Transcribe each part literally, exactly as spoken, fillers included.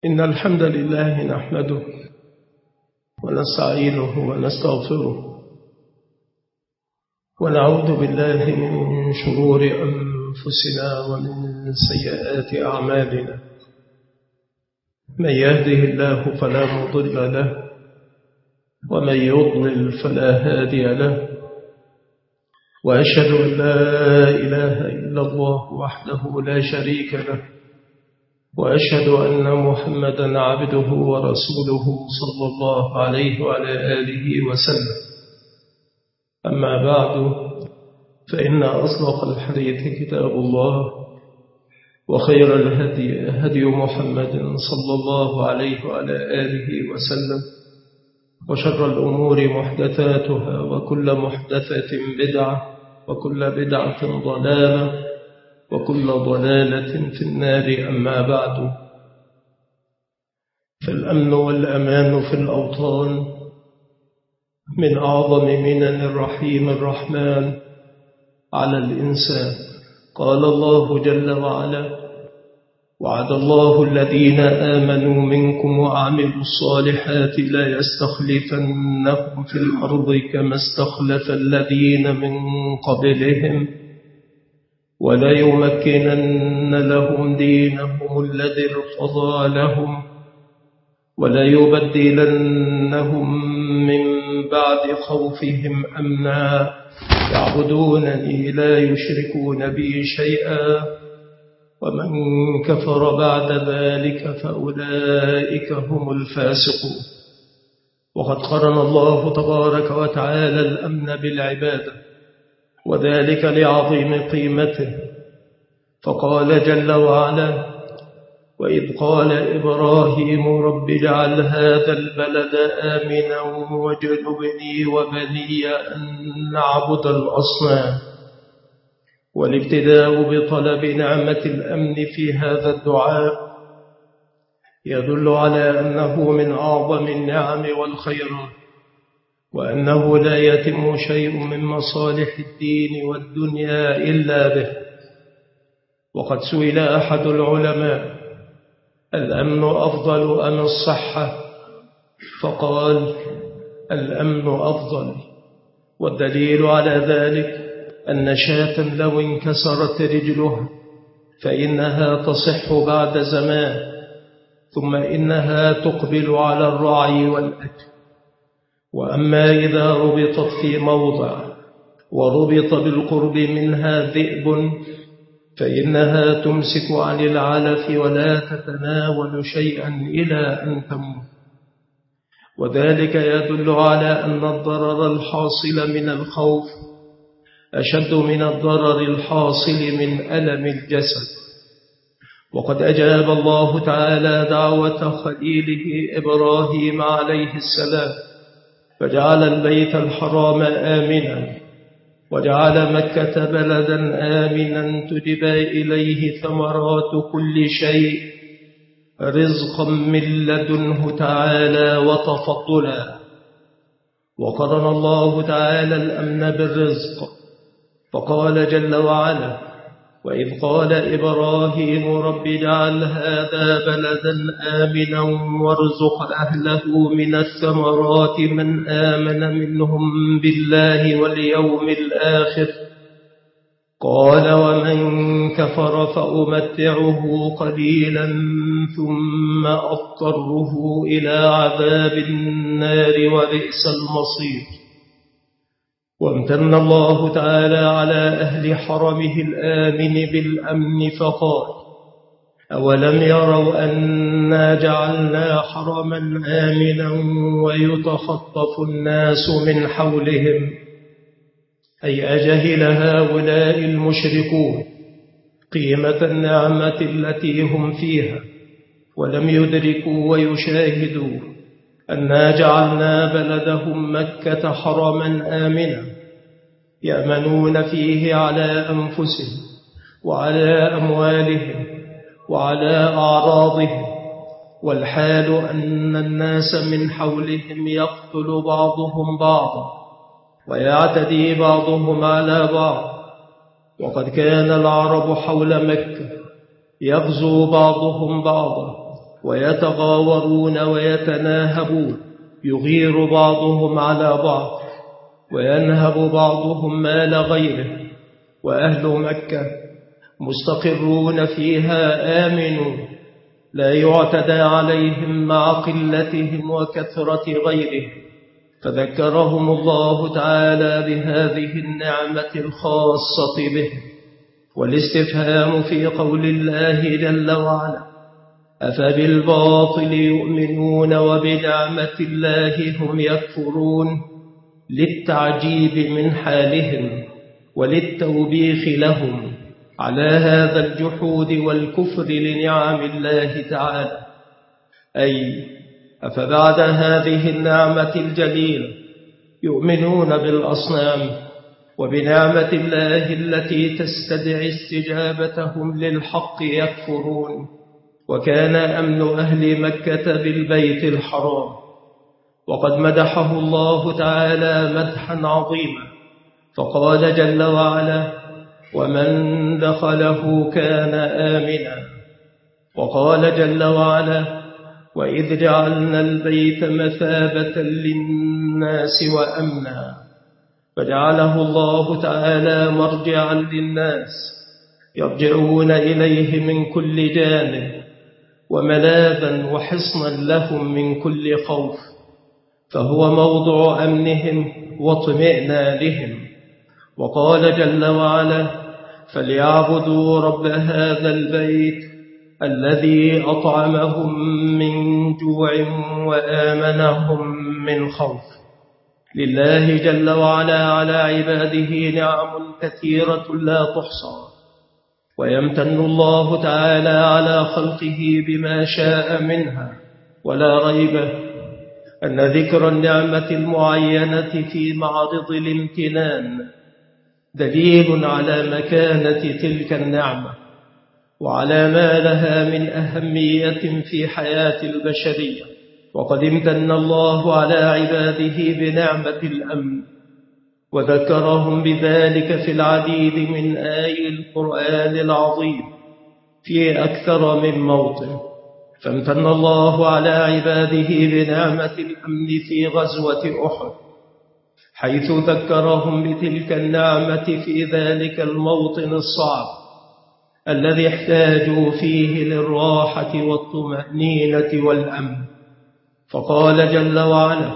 إن الحمد لله نحمده ونستعينه ونستغفره ونعوذ بالله من شرور أنفسنا ومن سيئات أعمالنا. من يهده الله فلا مضل له ومن يضلل فلا هادي له، وأشهد أن لا إله إلا الله وحده لا شريك له، وأشهد أن محمدا عبده ورسوله صلى الله عليه وعلى آله وسلم. أما بعد، فإن أصدق الحديث كتاب الله، وخير الهدي هدي محمد صلى الله عليه وعلى آله وسلم، وشر الأمور محدثاتها، وكل محدثة بدعة، وكل بدعة ضلالة، وكل ضلالة في النار. أما بعد، فالأمن والأمان في الأوطان من أعظم منن الرحيم الرحمن على الإنسان. قال الله جل وعلا: وعد الله الذين آمنوا منكم وعملوا الصالحات لا يستخلفنهم في الأرض كما استخلف الذين من قبلهم ولا يمكنن لهم دينهم الذي ارتضى لهم ولا يبدلنهم من بعد خوفهم أمنا يعبدونني لا يشركون بي شيئا ومن كفر بعد ذلك فأولئك هم الفاسقون. وقد قرن الله تبارك وتعالى الأمن بالعبادة، وذلك لعظيم قيمته، فقال جل وعلا: وإذ قال إبراهيم رب اجعل هذا البلد آمنا واجنبني وبني أن نعبد الأصنام. والابتداء بطلب نعمة الأمن في هذا الدعاء يدل على أنه من أعظم النعم والخيرات، وأنه لا يتم شيء من مصالح الدين والدنيا إلا به. وقد سئل أحد العلماء: الأمن أفضل أم الصحة؟ فقال: الأمن أفضل. والدليل على ذلك أن شاة لو انكسرت رجلها فإنها تصح بعد زمان، ثم إنها تقبل على الرعي والأكل. وأما إذا ربطت في موضع وربط بالقرب منها ذئب فإنها تمسك عن العلف ولا تتناول شيئا إلى أن تموت. وذلك يدل على أن الضرر الحاصل من الخوف أشد من الضرر الحاصل من ألم الجسد. وقد أجاب الله تعالى دعوة خليله إبراهيم عليه السلام، فجعل البيت الحرام آمنا وجعل مكة بلدا آمنا تجبى إليه ثمرات كل شيء رزقا من لدنه تعالى وتفضلا. وقرن الله تعالى الأمن بالرزق، فقال جل وعلا: وإذ قال إبراهيم رب اجعل هذا بلدا آمنا وارزق أهله من الثمرات من آمن منهم بالله واليوم الآخر. قال: ومن كفر فأمتعه قليلا ثم أضطره إلى عذاب النار وبئس المصير. وامتن الله تعالى على أهل حرمه الآمن بالأمن فقال: أولم يروا أنا جعلنا حرما آمنا ويتخطف الناس من حولهم؟ أي أجهل هؤلاء المشركون قيمة النعمة التي هم فيها ولم يدركوا ويشاهدوا أنا جعلنا بلدهم مكة حرما آمنا يأمنون فيه على أنفسهم وعلى أموالهم وعلى أعراضهم، والحال أن الناس من حولهم يقتل بعضهم بعضا ويعتدي بعضهم على بعض. وقد كان العرب حول مكة يغزو بعضهم بعضا ويتغاورون ويتناهبون، يغير بعضهم على بعض، وينهب بعضهم مال غيره. وأهل مكة مستقرون فيها آمنون، لا يعتدى عليهم مع قلتهم وكثرة غيرهم. فذكرهم الله تعالى بهذه النعمة الخاصة به. والاستفهام في قول الله جل وعلا: أفبالباطل يؤمنون وبنعمة الله هم يكفرون، للتعجيب من حالهم وللتوبيخ لهم على هذا الجحود والكفر لنعم الله تعالى. أي أفبعد هذه النعمة الجليلة يؤمنون بالأصنام وبنعمة الله التي تستدعي استجابتهم للحق يكفرون؟ وكان أمن أهل مكة بالبيت الحرام، وقد مدحه الله تعالى مدحا عظيما، فقال جل وعلا: ومن دخله كان آمنا. وقال جل وعلا: وإذ جعلنا البيت مثابة للناس وأمنا. فجعله الله تعالى مرجعا للناس يرجعون إليه من كل جانب، وملاذا وحصنا لهم من كل خوف، فهو موضع أمنهم واطمئنانهم. وقال جل وعلا: فليعبدوا رب هذا البيت الذي أطعمهم من جوع وآمنهم من خوف. لله جل وعلا على عباده نعم كثيرة لا تحصى، ويمتن الله تعالى على خلقه بما شاء منها. ولا ريب أن ذكر النعمة المعينة في معرض الامتنان دليل على مكانة تلك النعمة، وعلى ما لها من أهمية في حياة البشرية. وقد امتن الله على عباده بنعمة الأمن، وذكرهم بذلك في العديد من آي القرآن العظيم في أكثر من موطن. فامتن الله على عباده بنعمة الأمن في غزوة أحد، حيث ذكرهم بتلك النعمة في ذلك الموطن الصعب الذي احتاجوا فيه للراحة والطمأنينة والأمن. فقال جل وعلا: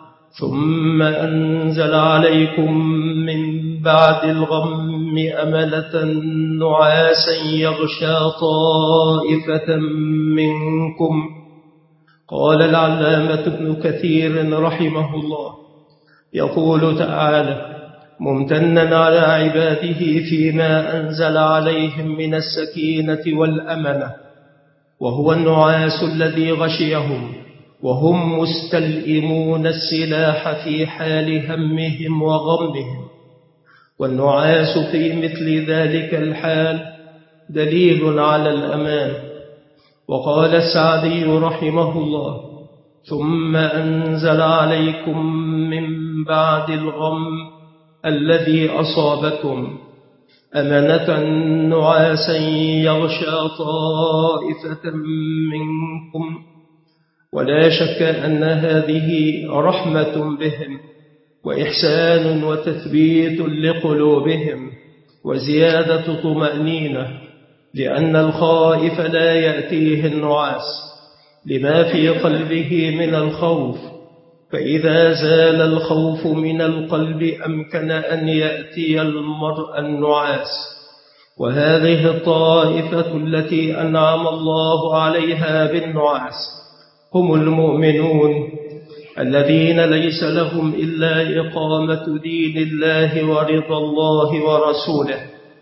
ثم أنزل عليكم من بعد الغم أمنة نعاسا يغشى طائفة منكم. قال العلامة ابن كثير رحمه الله يقول تعالى ممتنا على عباده فيما أنزل عليهم من السكينة والأمنة، وهو النعاس الذي غشيهم وهم مستلئمون السلاح في حال همهم وغمهم. والنعاس في مثل ذلك الحال دليل على الأمان. وقال السعدي رحمه الله: ثم أنزل عليكم من بعد الغم الذي أصابكم أمنة نعاسا يغشى طائفة منكم. ولا شك أن هذه رحمة بهم وإحسان وتثبيت لقلوبهم وزيادة طمأنينة، لأن الخائف لا يأتيه النعاس لما في قلبه من الخوف، فإذا زال الخوف من القلب أمكن أن يأتي المرء النعاس. وهذه الطائفة التي أنعم الله عليها بالنعاس هم المؤمنون الذين ليس لهم إلا إقامة دين الله ورضا الله ورسوله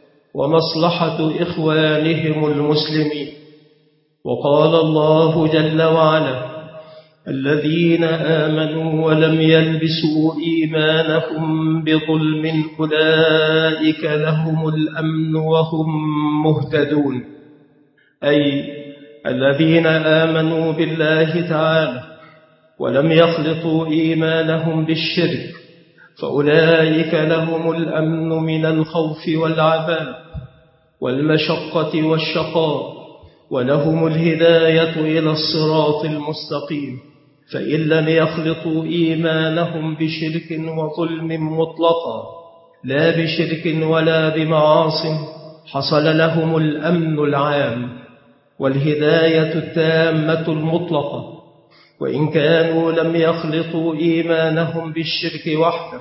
ومصلحة إخوانهم المسلمين. وقال الله جل وعلا: الذين آمنوا ولم يلبسوا إيمانهم بظلم أولئك لهم الأمن وهم مهتدون. أي الذين آمنوا بالله تعالى ولم يخلطوا إيمانهم بالشرك، فأولئك لهم الأمن من الخوف والعذاب والمشقة والشقاء ولهم الهداية إلى الصراط المستقيم. فإن لم يخلطوا إيمانهم بشرك وظلم مطلقا لا بشرك ولا بمعاصٍ حصل لهم الأمن العام والهداية التامة المطلقة. وإن كانوا لم يخلطوا إيمانهم بالشرك وحده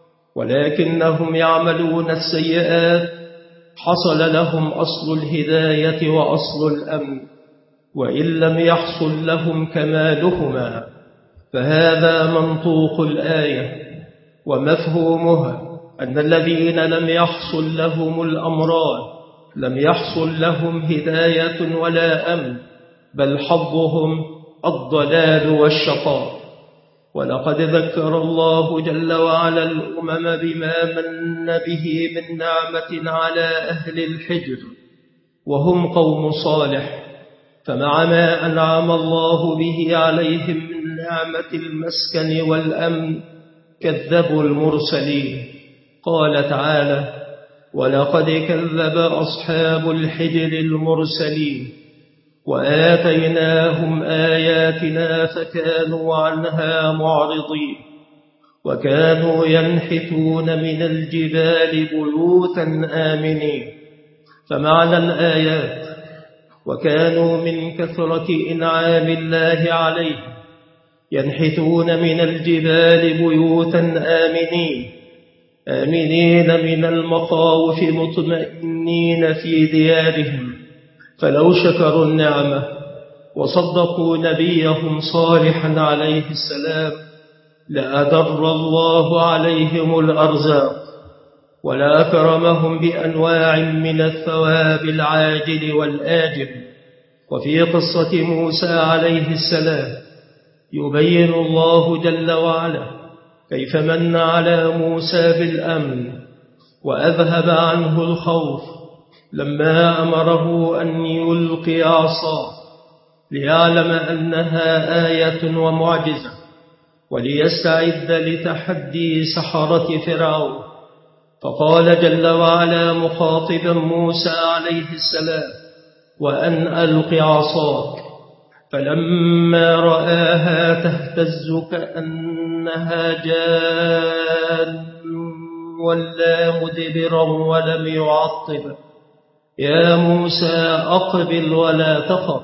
ولكنهم يعملون السيئات حصل لهم أصل الهداية وأصل الأمن، وإن لم يحصل لهم كمالهما. فهذا منطوق الآية ومفهومها أن الذين لم يحصل لهم الأمران لم يحصل لهم هداية ولا أمن، بل حظهم الضلال والشقاء. ولقد ذكر الله جل وعلا الأمم بما من به من نعمة على أهل الحجر وهم قوم صالح، فمع ما أنعم الله به عليهم من نعمة المسكن والأمن كذبوا المرسلين. قال تعالى: ولقد كذب أصحاب الحجر المرسلين وآتيناهم آياتنا فكانوا عنها معرضين، وكانوا ينحتون من الجبال بيوتا آمنين. فمعنى الآيات: وكانوا من كثرة إنعام الله عليهم ينحتون من الجبال بيوتا آمنين، آمنين من المخاوف مطمئنين في ديارهم. فلو شكروا النعمة وصدقوا نبيهم صالحا عليه السلام لأدر الله عليهم الأرزاق ولأكرمهم بأنواع من الثواب العاجل والآجل. وفي قصة موسى عليه السلام يبين الله جل وعلا كيف من على موسى بالأمن وأذهب عنه الخوف لما أمره أن يلقي عصاه ليعلم أنها آية ومعجزة وليستعد لتحدي سحرة فرعون. فقال جل وعلا مخاطبا موسى عليه السلام: وأن ألق عصاك. فلما رآها تهتز كأنها جان ولا مدبرا ولم يعطب: يا موسى أقبل ولا تخف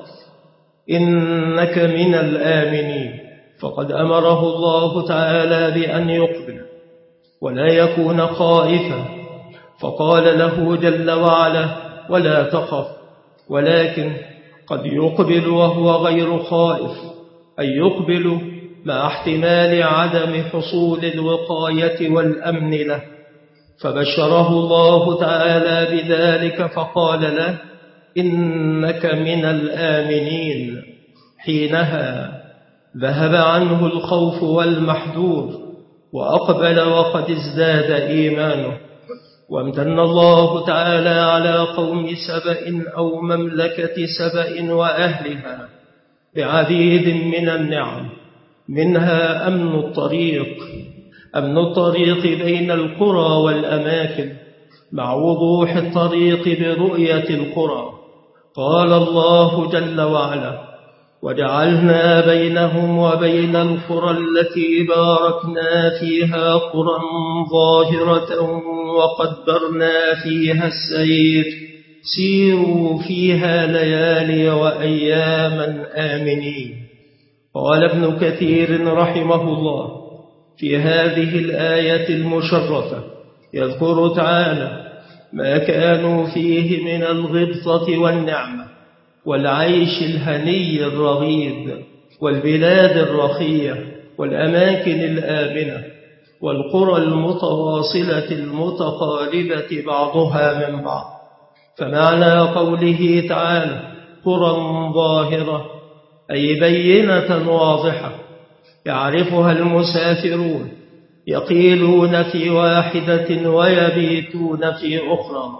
إنك من الآمنين. فقد أمره الله تعالى بأن يقبل ولا يكون خائفا، فقال له جل وعلا: ولا تخف، ولكن قد يقبل وهو غير خائف، أي يقبل مع احتمال عدم حصول الوقاية والأمن له. فبشره الله تعالى بذلك فقال له: إنك من الآمنين. حينها ذهب عنه الخوف والمحذور وأقبل وقد ازداد إيمانه. وامتن الله تعالى على قوم سبأ أو مملكة سبأ وأهلها بعديد من النعم، منها أمن الطريق أمن الطريق بين القرى والأماكن مع وضوح الطريق برؤية القرى. قال الله جل وعلا: وجعلنا بينهم وبين القرى التي باركنا فيها قرى ظاهرة وقدرنا فيها السير سيروا فيها ليالي وأياما آمنين. قال ابن كثير رحمه الله في هذه الآية المشرفة يذكر تعالى ما كانوا فيه من الغبطة والنعمة والعيش الهني الرغيد والبلاد الرخية والأماكن الآمنة والقرى المتواصلة المتقاربة بعضها من بعض. فمعنى قوله تعالى قرى ظاهرة أي بينة واضحة يعرفها المسافرون، يقيلون في واحدة ويبيتون في أخرى.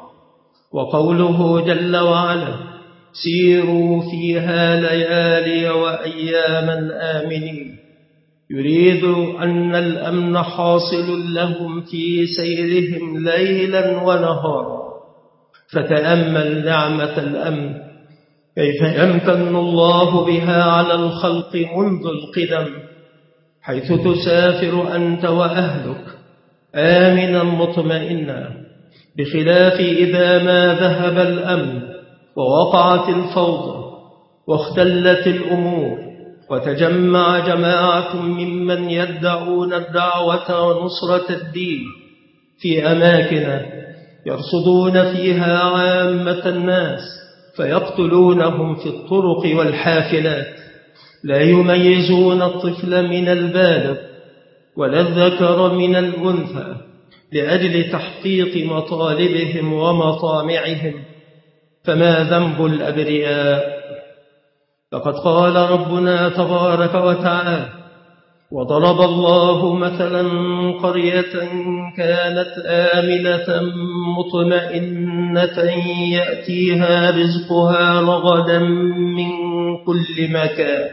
وقوله جل وعلا سيروا فيها ليالي وأياما آمنين يريد أن الأمن حاصل لهم في سيرهم ليلا ونهارا. فتأمل نعمة الأمن كيف يمتن الله بها على الخلق منذ القدم، حيث تسافر أنت وأهلك آمنا مطمئنا، بخلاف إذا ما ذهب الأمن ووقعت الفوضى واختلت الأمور وتجمع جماعة ممن يدعون الدعوة ونصرة الدين في أماكن يرصدون فيها عامة الناس فيقتلونهم في الطرق والحافلات، لا يميزون الطفل من البالغ ولا الذكر من الأنثى لأجل تحقيق مطالبهم ومطامعهم، فما ذنب الأبرياء؟ لقد قال ربنا تبارك وتعالى: وضرب الله مثلا قرية كانت آمنة مطمئنة يأتيها رزقها رغدا من كل مكان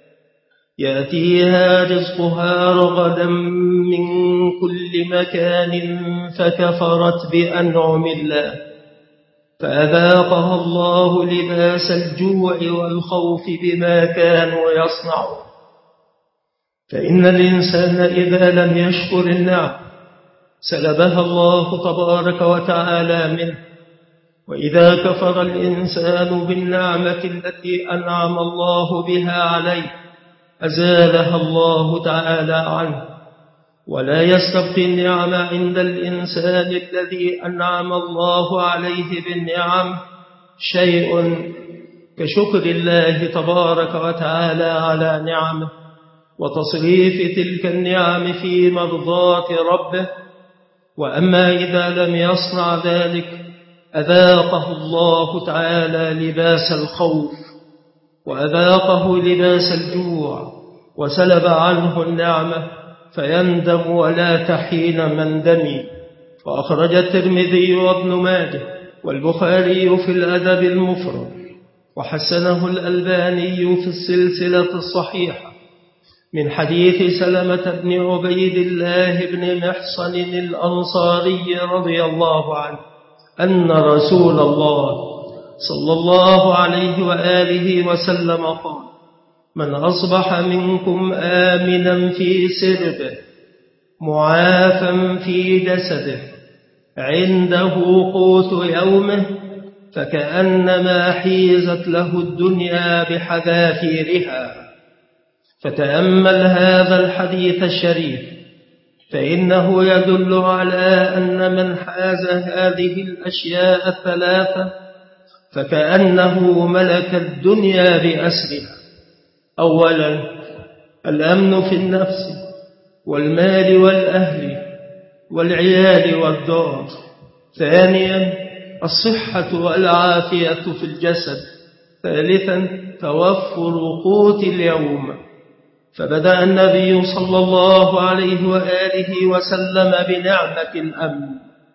يأتيها رزقها رغدا من كل مكان فكفرت بأنعم الله فأذاقها الله لباس الجوع والخوف بما كانوا يصنعون. فإن الإنسان إذا لم يشكر النعم سلبها الله تبارك وتعالى منه، وإذا كفر الإنسان بالنعمة التي أنعم الله بها عليه أزالها الله تعالى عنه. ولا يستبقي النعم عند الإنسان الذي أنعم الله عليه بالنعم شيء كشكر الله تبارك وتعالى على نعمه وتصريف تلك النعم في مرضاة ربه. وأما إذا لم يصنع ذلك أذاقه الله تعالى لباس الخوف وأذاقه لباس الجوع وسلب عنه النعمة فيندم ولا تحين مندمي. وأخرج الترمذي وابن ماجه والبخاري في الأدب المفرد وحسنه الألباني في السلسلة الصحيحة من حديث سلمة بن عبيد الله بن محصن الأنصاري رضي الله عنه أن رسول الله صلى الله عليه وآله وسلم قال: من أصبح منكم آمنا في سربه معافا في جسده عنده قوت يومه فكأنما حيزت له الدنيا بحذافيرها. فتأمل هذا الحديث الشريف، فإنه يدل على أن من حاز هذه الأشياء الثلاثة فكأنه ملك الدنيا بأسرها. أولا الأمن في النفس والمال والأهل والعيال والدار. ثانيا الصحة والعافية في الجسد. ثالثا توفر قوت اليوم. فبدأ النبي صلى الله عليه وآله وسلم بنعمة الأمن،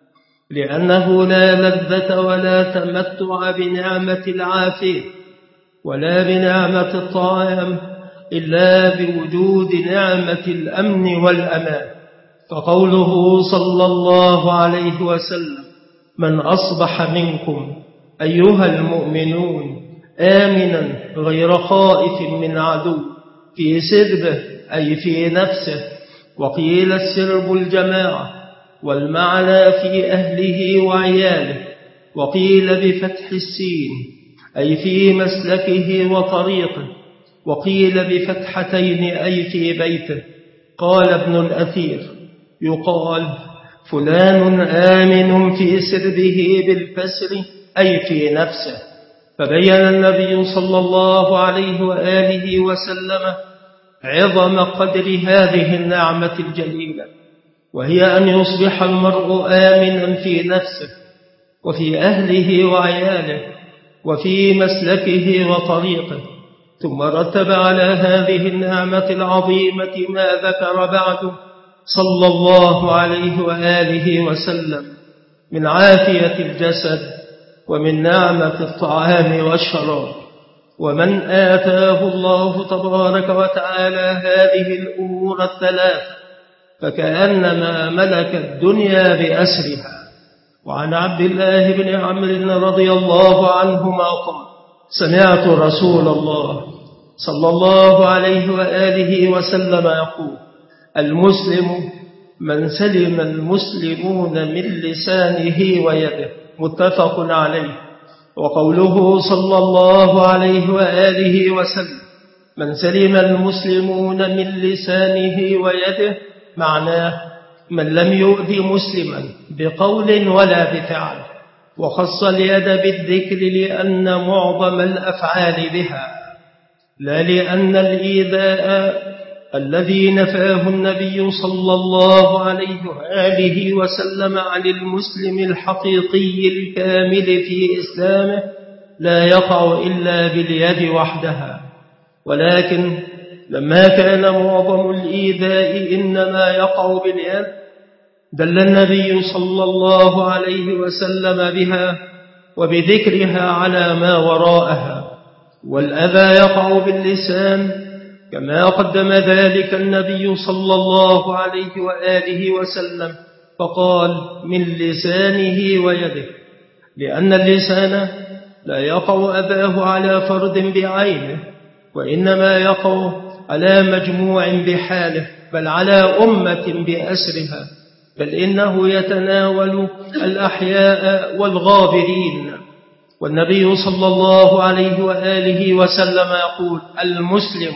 لأنه لا لذة ولا تمتع بنعمة العافية ولا بنعمة الطعام إلا بوجود نعمة الأمن والأمان. فقوله صلى الله عليه وسلم: من أصبح منكم أيها المؤمنون آمنا غير خائف من عدو في سربه أي في نفسه. وقيل السرب الجماعة، والمعنى في أهله وعياله. وقيل بفتح السين أي في مسلكه وطريقه. وقيل بفتحتين أي في بيته. قال ابن الأثير: يقال فلان آمن في سربه بالكسر أي في نفسه. فبين النبي صلى الله عليه وآله وسلم عظم قدر هذه النعمة الجليلة، وهي أن يصبح المرء آمنا في نفسه وفي أهله وعياله وفي مسلكه وطريقه. ثم رتب على هذه النعمة العظيمة ما ذكر بعده صلى الله عليه وآله وسلم من عافية الجسد ومن نعمة الطعام والشراب. ومن آتاه الله تبارك وتعالى هذه الأمور الثلاث فكأنما ملك الدنيا بأسرها. وعن عبد الله بن عمرو رضي الله عنهما قال: سمعت رسول الله صلى الله عليه وآله وسلم يقول: المسلم من سلم المسلمون من لسانه ويده، متفق عليه. وقوله صلى الله عليه وآله وسلم من سلم المسلمون من لسانه ويده، معناه من لم يؤذي مسلما بقول ولا بفعل، وخص اليد بالذكر لأن معظم الأفعال بها، لا لأن الإيذاء الذي نفاه النبي صلى الله عليه وآله وسلم عن المسلم الحقيقي الكامل في إسلامه لا يقع إلا باليد وحدها، ولكن لما كان معظم الإيذاء إنما يقع باليد دل النبي صلى الله عليه وسلم بها وبذكرها على ما وراءها، والأذى يقع باللسان كما قدم ذلك النبي صلى الله عليه وآله وسلم فقال من لسانه ويده، لأن اللسان لا يقع أذاه على فرد بعينه، وإنما يقع على مجموع بحاله، بل على أمة بأسرها، بل إنه يتناول الأحياء والغابرين. والنبي صلى الله عليه وآله وسلم يقول: المسلم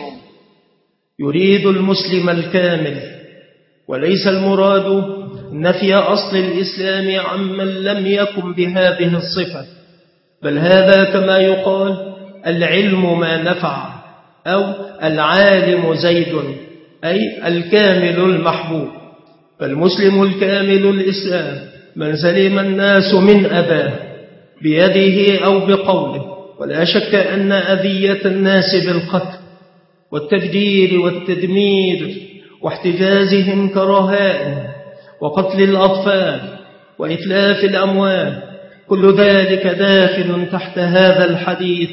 يريد المسلم الكامل، وليس المراد نفي أصل الإسلام عمن لم يكن بهذه الصفة، بل هذا كما يقال العلم ما نفع، أو العالم زيد، أي الكامل المحبوب. فالمسلم الكامل الإسلام من سلم الناس من أذاه بيده أو بقوله، ولا شك أن أذية الناس بالقتل والتفجير والتدمير واحتجازهم كرهائن وقتل الأطفال وإتلاف الأموال كل ذلك داخل تحت هذا الحديث،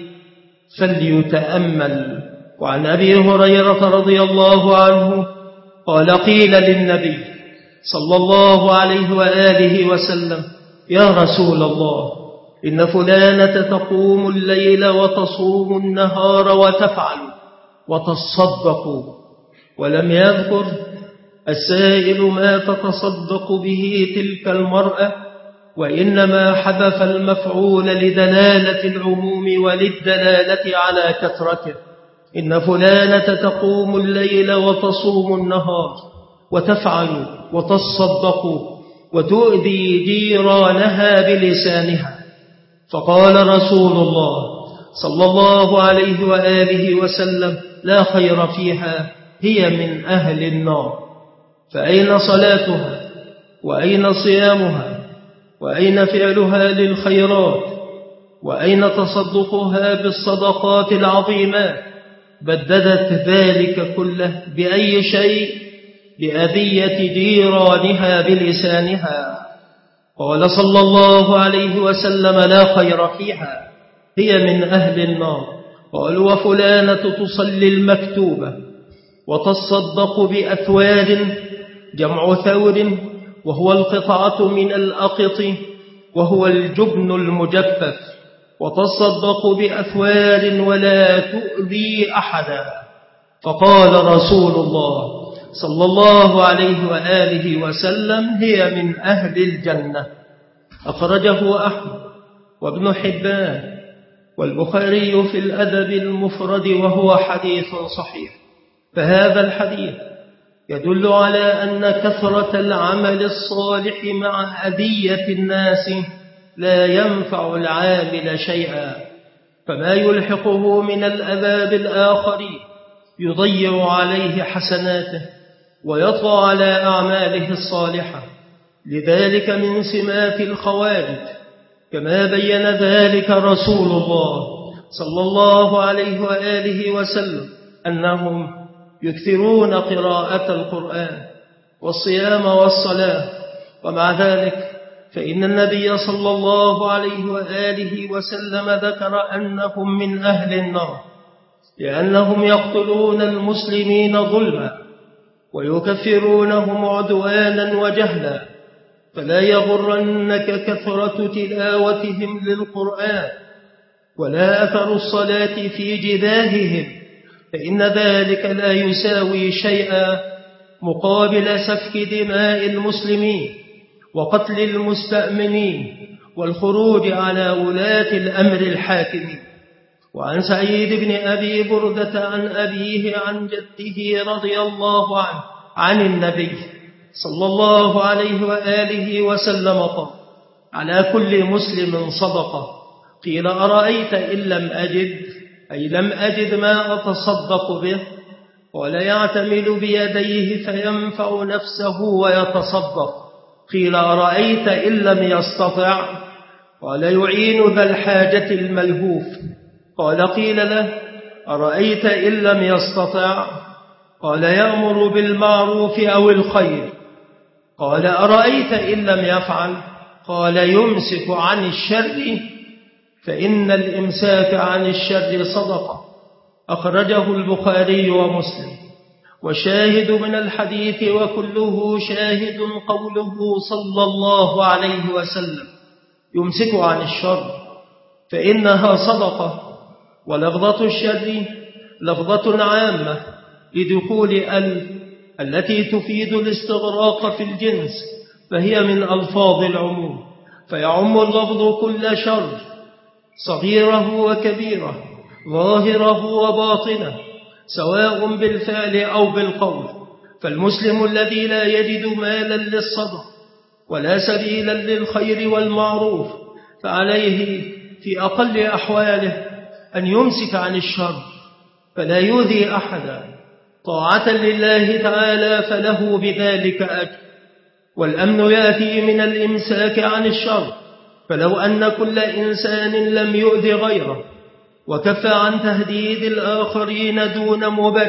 فليتأمل. وعن أبي هريرة رضي الله عنه قال: قيل للنبي صلى الله عليه وآله وسلم: يا رسول الله، إن فلانة تقوم الليل وتصوم النهار وتفعل وتصدق، ولم يذكر السائل ما تتصدق به تلك المرأة، وإنما حذف المفعول لدلالة العموم وللدلالة على كثرته. إن فلانة تقوم الليل وتصوم النهار وتفعل وتصدق وتؤذي جيرانها بلسانها. فقال رسول الله صلى الله عليه وآله وسلم: لا خير فيها، هي من أهل النار. فأين صلاتها؟ وأين صيامها؟ وأين فعلها للخيرات؟ وأين تصدقها بالصدقات العظيمات؟ بددت ذلك كله بأي شيء؟ بأذية جيرانها بلسانها. قال صلى الله عليه وسلم: لا خير فيها، هي من أهل النار. قالوا: وفلانة تصلي المكتوبة وتصدق بأثواد، جمع ثور، وهو القطعة من الأقط، وهو الجبن المجفف، وتصدق بأثواد ولا تؤذي أحدا. فقال رسول الله صلى الله عليه وآله وسلم: هي من أهل الجنة. أخرجه أحمد وابن حبان والبخاري في الأدب المفرد، وهو حديث صحيح. فهذا الحديث يدل على أن كثرة العمل الصالح مع أذية الناس لا ينفع العامل شيئا، فما يلحقه من الأذى بالآخرين يضيع عليه حسناته ويطغى على أعماله الصالحة. لذلك من سمات الخوارج كما بين ذلك رسول الله صلى الله عليه وآله وسلم أنهم يكثرون قراءة القرآن والصيام والصلاة، ومع ذلك فإن النبي صلى الله عليه وآله وسلم ذكر أنهم من أهل النار، لأنهم يقتلون المسلمين ظلما ويكفرونهم عدوانا وجهلا. فلا يغرنك كثرة تلاوتهم للقرآن ولا أثر الصلاة في جباههم، فإن ذلك لا يساوي شيئا مقابل سفك دماء المسلمين وقتل المستأمنين والخروج على ولاة الأمر الحاكمين. وعن سعيد بن أبي بردة عن أبيه عن جده رضي الله عنه عن النبي صلى الله عليه وآله وسلم قال: على كل مسلم صدقة. قيل: أرأيت إن لم أجد، أي لم أجد ما أتصدق به؟ قال: يعتمل بيديه فينفع نفسه ويتصدق. قيل: أرأيت إن لم يستطع؟ قال: يعين ذا الحاجة الملهوف. قال: قيل له: أرأيت إن لم يستطع؟ قال: يأمر بالمعروف أو الخير. قال: أرأيت إن لم يفعل؟ قال: يمسك عن الشر، فإن الإمساك عن الشر صدقة. أخرجه البخاري ومسلم. وشاهد من الحديث وكله شاهد قوله صلى الله عليه وسلم: يمسك عن الشر، فإنها صدقة. ولفظة الشر لفظة عامة لدخول ال التي تفيد الاستغراق في الجنس، فهي من ألفاظ العموم، فيعم اللفظ كل شر، صغيره وكبيره، ظاهره وباطنه، سواء بالفعل أو بالقول. فالمسلم الذي لا يجد مالا للصدق ولا سبيلا للخير والمعروف، فعليه في أقل أحواله أن يمسك عن الشر فلا يؤذي أحدا طاعة لله تعالى، فله بذلك أجر. والأمن يأتي من الإمساك عن الشر، فلو أن كل إنسان لم يؤذي غيره وكف عن تهديد الآخرين دون مبرر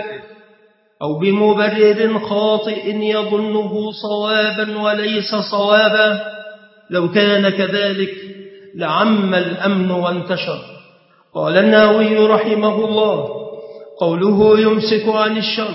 أو بمبرر خاطئ يظنه صوابا وليس صوابا، لو كان كذلك لعم الأمن وانتشر. قال النووي رحمه الله: قوله يمسك عن الشر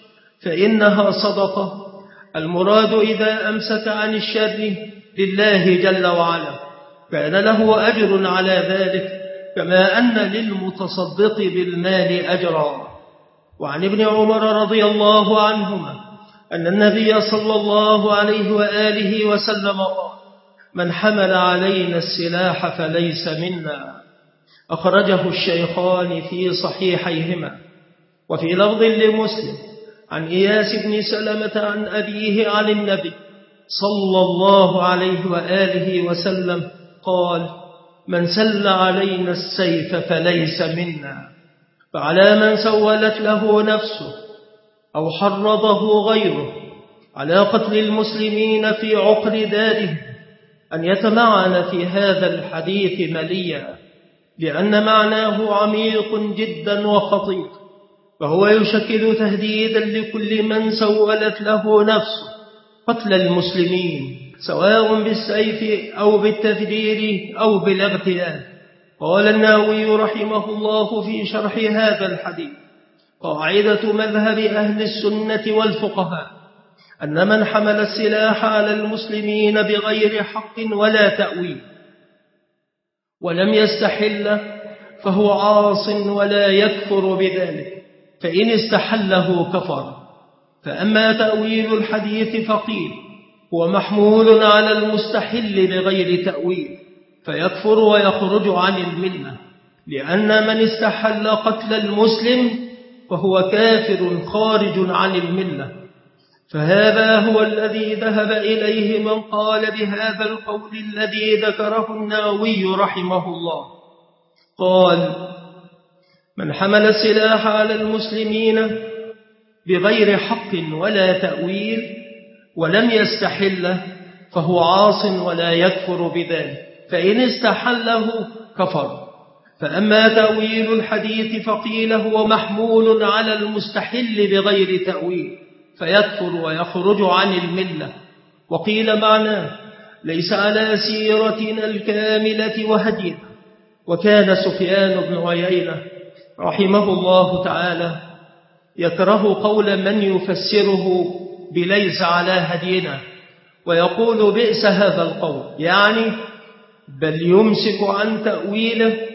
فإنها صدقة، المراد إذا أمسك عن الشر لله جل وعلا كان له أجر على ذلك، كما أن للمتصدق بالمال أجرا. وعن ابن عمر رضي الله عنهما أن النبي صلى الله عليه وآله وسلم قال: من حمل علينا السلاح فليس منا. أخرجه الشيخان في صحيحيهما. وفي لفظ لمسلم عن إياس بن سلمة عن أبيه عن النبي صلى الله عليه وآله وسلم قال: من سل علينا السيف فليس منا. فعلى من سولت له نفسه أو حرضه غيره على قتل المسلمين في عقر داره أن يتمعن في هذا الحديث مليا، لأن معناه عميق جدا وخطير، فهو يشكل تهديدا لكل من سولت له نفسه قتل المسلمين، سواء بالسيف أو بالتفجير أو بالاغتيال. قال النووي رحمه الله في شرح هذا الحديث: قاعدة مذهب أهل السنة والفقهاء أن من حمل السلاح على المسلمين بغير حق ولا تأويل ولم يستحل فهو عاص ولا يكفر بذلك، فإن استحله كفر. فأما تأويل الحديث فقيل هو محمول على المستحل بغير تأويل فيكفر ويخرج عن الملة، لأن من استحل قتل المسلم فهو كافر خارج عن الملة. فهذا هو الذي ذهب إليه من قال بهذا القول الذي ذكره النووي رحمه الله. قال: من حمل السلاح على المسلمين بغير حق ولا تأويل ولم يستحله فهو عاص ولا يكفر بذلك، فإن استحله كفر. فأما تأويل الحديث فقيل هو محمول على المستحل بغير تأويل فيكفر ويخرج عن الملة. وقيل معناه ليس على سيرتنا الكاملة وهدينا. وكان سفيان بن عيينة رحمه الله تعالى يكره قول من يفسره بليس على هدينا، ويقول بئس هذا القول، يعني بل يمسك عن تأويله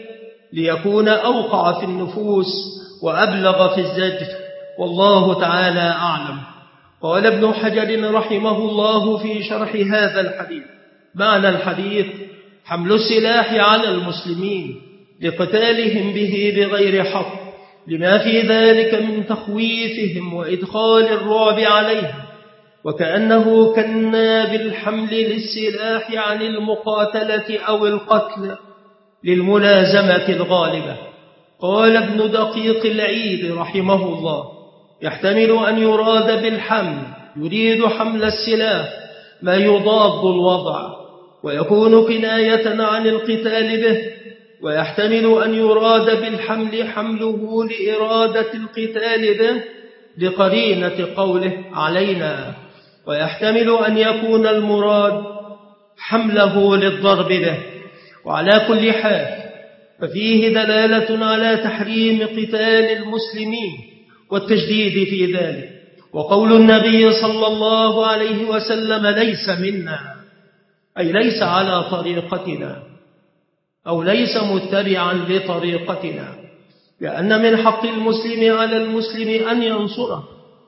ليكون أوقع في النفوس وأبلغ في الزجر، والله تعالى أعلم. قال ابن حجر رحمه الله في شرح هذا الحديث: معنى الحديث حمل السلاح على المسلمين لقتالهم به بغير حق، لما في ذلك من تخويفهم وإدخال الرعب عليهم، وكأنه كنا بالحمل للسلاح عن المقاتلة أو القتل للملازمة الغالبة. قال ابن دقيق العيد رحمه الله: يحتمل أن يراد بالحمل يريد حمل السلاح ما يضاد الوضع ويكون كناية عن القتال به، ويحتمل أن يراد بالحمل حمله لإرادة القتال به لقرينة قوله علينا، ويحتمل أن يكون المراد حمله للضرب به. وعلى كل حال ففيه دلالة على تحريم قتال المسلمين والتشديد في ذلك. وقول النبي صلى الله عليه وسلم ليس منا، أي ليس على طريقتنا أو ليس متبعا لطريقتنا، لأن من حق المسلم على المسلم أن ينصره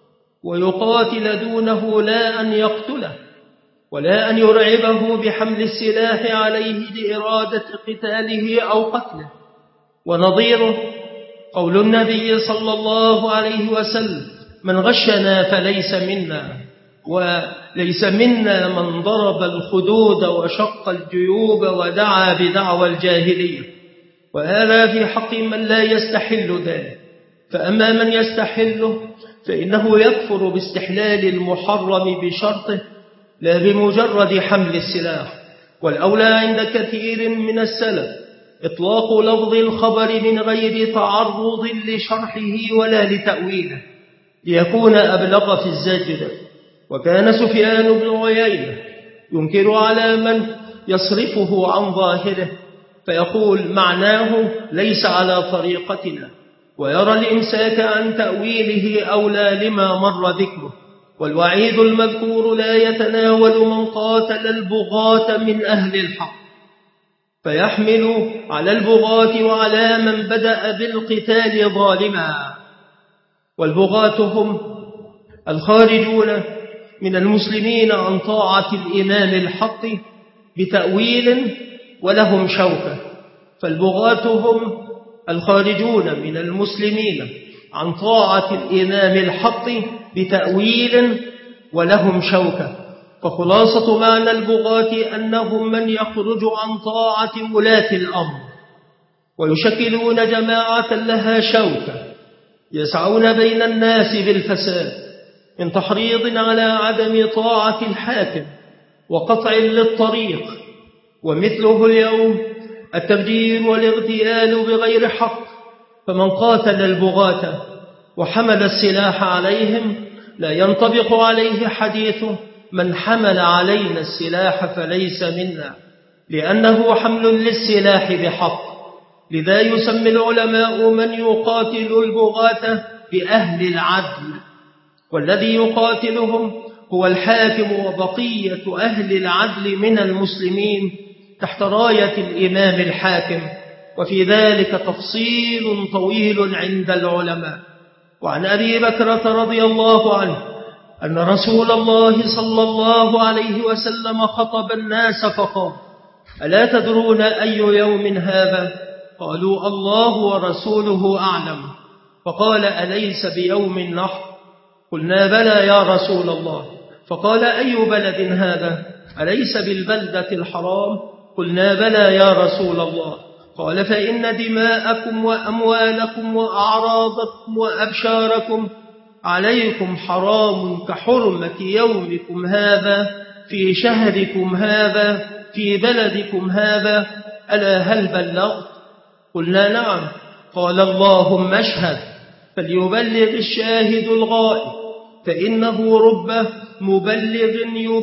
ويقاتل دونه، لا أن يقتله، ولا أن يرعبه بحمل السلاح عليه لإرادة قتاله أو قتله. ونظيره قول النبي صلى الله عليه وسلم: من غشنا فليس منا، وليس منا من ضرب الخدود وشق الجيوب ودعا بدعوى الجاهلية. وهذا في حق من لا يستحل ذلك. فأما من يستحله فإنه يكفر باستحلال المحرم بشرطه لا بمجرد حمل السلاح. والأولى عند كثير من السلف إطلاق لفظ الخبر من غير تعرض لشرحه ولا لتأويله ليكون أبلغ في الزجر. وكان سفيان بن عيينة ينكر على من يصرفه عن ظاهره فيقول معناه ليس على طريقتنا، ويرى الإمساك عن تأويله أولى لما مر ذكره. والوعيد المذكور لا يتناول من قاتل البغاة من أهل الحق، فيحمل على البغاة وعلى من بدأ بالقتال ظالما. والبغاة هم الخارجون من المسلمين عن طاعة الإمام الحق بتأويل ولهم شوكة. فالبغاة هم الخارجون من المسلمين عن طاعة الإمام الحق بتأويل ولهم شوكة. فخلاصة معنى البغاة أنهم من يخرج عن طاعة ولاة الأمر ويشكلون جماعة لها شوكة يسعون بين الناس بالفساد من تحريض على عدم طاعة الحاكم وقطع للطريق. ومثله اليوم التبديل والاغتيال بغير حق. فمن قاتل البغاة وحمل السلاح عليهم لا ينطبق عليه حديث من حمل علينا السلاح فليس منا، لأنه حمل للسلاح بحق. لذا يسمي العلماء من يقاتل البغاة بأهل العدل، والذي يقاتلهم هو الحاكم وبقية أهل العدل من المسلمين تحت راية الإمام الحاكم. وفي ذلك تفصيل طويل عند العلماء. وعن أبي بكرة رضي الله عنه أن رسول الله صلى الله عليه وسلم خطب الناس فقال: ألا تدرون أي يوم هذا؟ قالوا: الله ورسوله أعلم. فقال: أليس بيوم النحر؟ قلنا: بلى يا رسول الله. فقال: أي بلد هذا؟ أليس بالبلدة الحرام؟ قلنا: بلى يا رسول الله. قال: فإن دماءكم وأموالكم وأعراضكم وأبشاركم عليكم حرام كحرمة يومكم هذا في شهركم هذا في بلدكم هذا. ألا هل بلغت؟ قلنا: نعم. قال: اللهم اشهد، فليبلغ الشاهد الغائب، فإنه رب مبلغ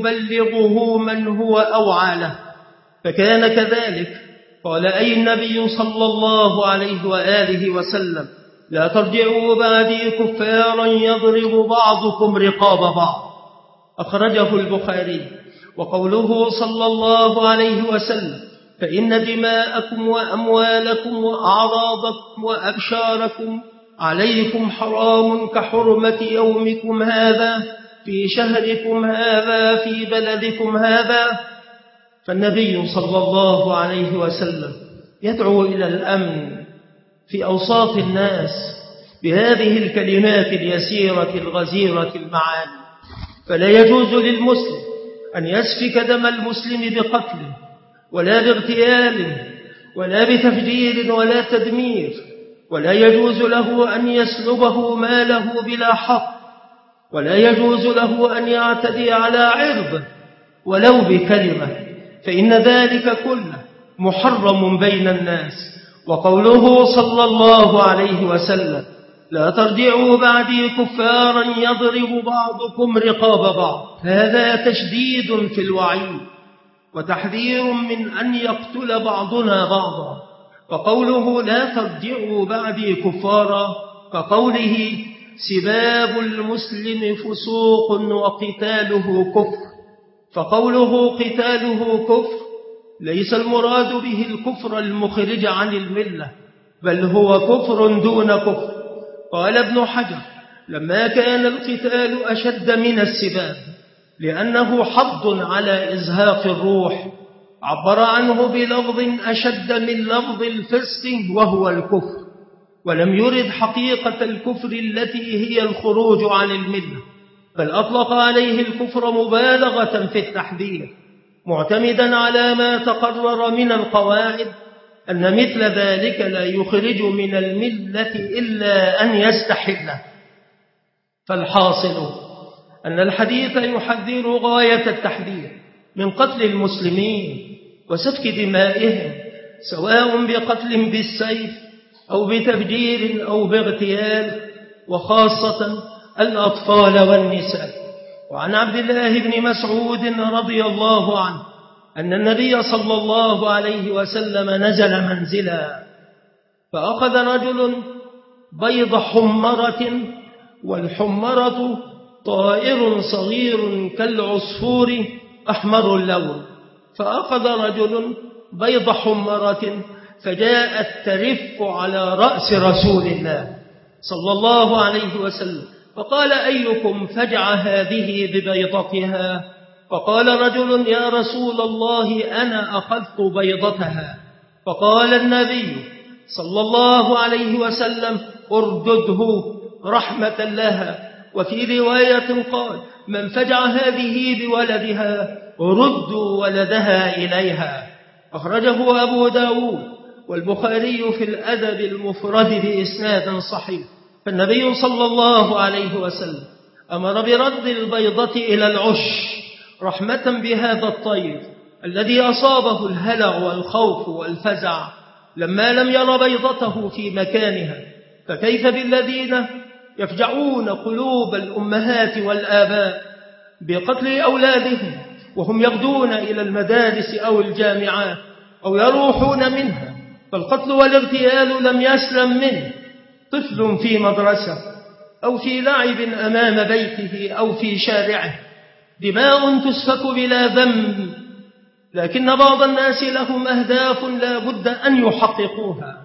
يبلغه من هو أوعى له. فكان كذلك. قال: أي النبي صلى الله عليه وآله وسلم: لا ترجعوا بعدي كفارا يضرب بعضكم رقاب بعض. أخرجه البخاري. وقوله صلى الله عليه وسلم: فإن دماءكم وأموالكم وأعراضكم وأبشاركم عليكم حرام كحرمة يومكم هذا في شهركم هذا في بلدكم هذا. فالنبي صلى الله عليه وسلم يدعو إلى الأمن في أوساط الناس بهذه الكلمات اليسيرة الغزيرة المعاني. فلا يجوز للمسلم أن يسفك دم المسلم بقتل ولا باغتيال ولا بتفجير ولا تدمير، ولا يجوز له أن يسلبه ماله بلا حق، ولا يجوز له أن يعتدي على عرضه ولو بكلمة، فإن ذلك كله محرم بين الناس. وقوله صلى الله عليه وسلم: لا ترجعوا بعدي كفارا يضرب بعضكم رقاب بعض، هذا تشديد في الوعيد وتحذير من أن يقتل بعضنا بعضا. وقوله لا ترجعوا بعدي كفارا كقوله سباب المسلم فسوق وقتاله كفر. فقوله قتاله كفر ليس المراد به الكفر المخرج عن الملة، بل هو كفر دون كفر. قال ابن حجر: لما كان القتال أشد من السباب لأنه حض على إزهاق الروح، عبر عنه بلفظ أشد من لفظ الفسق وهو الكفر، ولم يرد حقيقة الكفر التي هي الخروج عن الملة، بل أطلق عليه الكفر مبالغة في التحذير، معتمدا على ما تقرر من القواعد أن مثل ذلك لا يخرج من الملة إلا أن يستحله. فالحاصل أن الحديث يحذر غاية التحذير من قتل المسلمين وسفك دمائهم، سواء بقتل بالسيف أو بتفجير أو باغتيال، وخاصة الأطفال والنساء. وعن عبد الله بن مسعود رضي الله عنه أن النبي صلى الله عليه وسلم نزل منزلا، فأخذ رجل بيض حمرة، والحمرة طائر صغير كالعصفور أحمر اللون، فأخذ رجل بيض حمرة فجاءت ترف على رأس رسول الله صلى الله عليه وسلم، فقال: أيكم فجع هذه ببيضتها؟ فقال رجل: يا رسول الله أنا أخذت بيضتها. فقال النبي صلى الله عليه وسلم: اردده رحمة لها. وفي رواية قال: من فجع هذه بولدها ردوا ولدها إليها. أخرجه أبو داود والبخاري في الأدب المفرد بإسناد صحيح. فالنبي صلى الله عليه وسلم أمر برد البيضة إلى العش رحمة بهذا الطير الذي أصابه الهلع والخوف والفزع لما لم ير بيضته في مكانها، فكيف بالذين يفجعون قلوب الأمهات والآباء بقتل أولادهم وهم يغدون إلى المدارس أو الجامعات أو يروحون منها؟ فالقتل والاغتيال لم يسلم منه طفل في مدرسة أو في لعب أمام بيته أو في شارعه، دماء تسفك بلا ذنب، لكن بعض الناس لهم أهداف لا بد أن يحققوها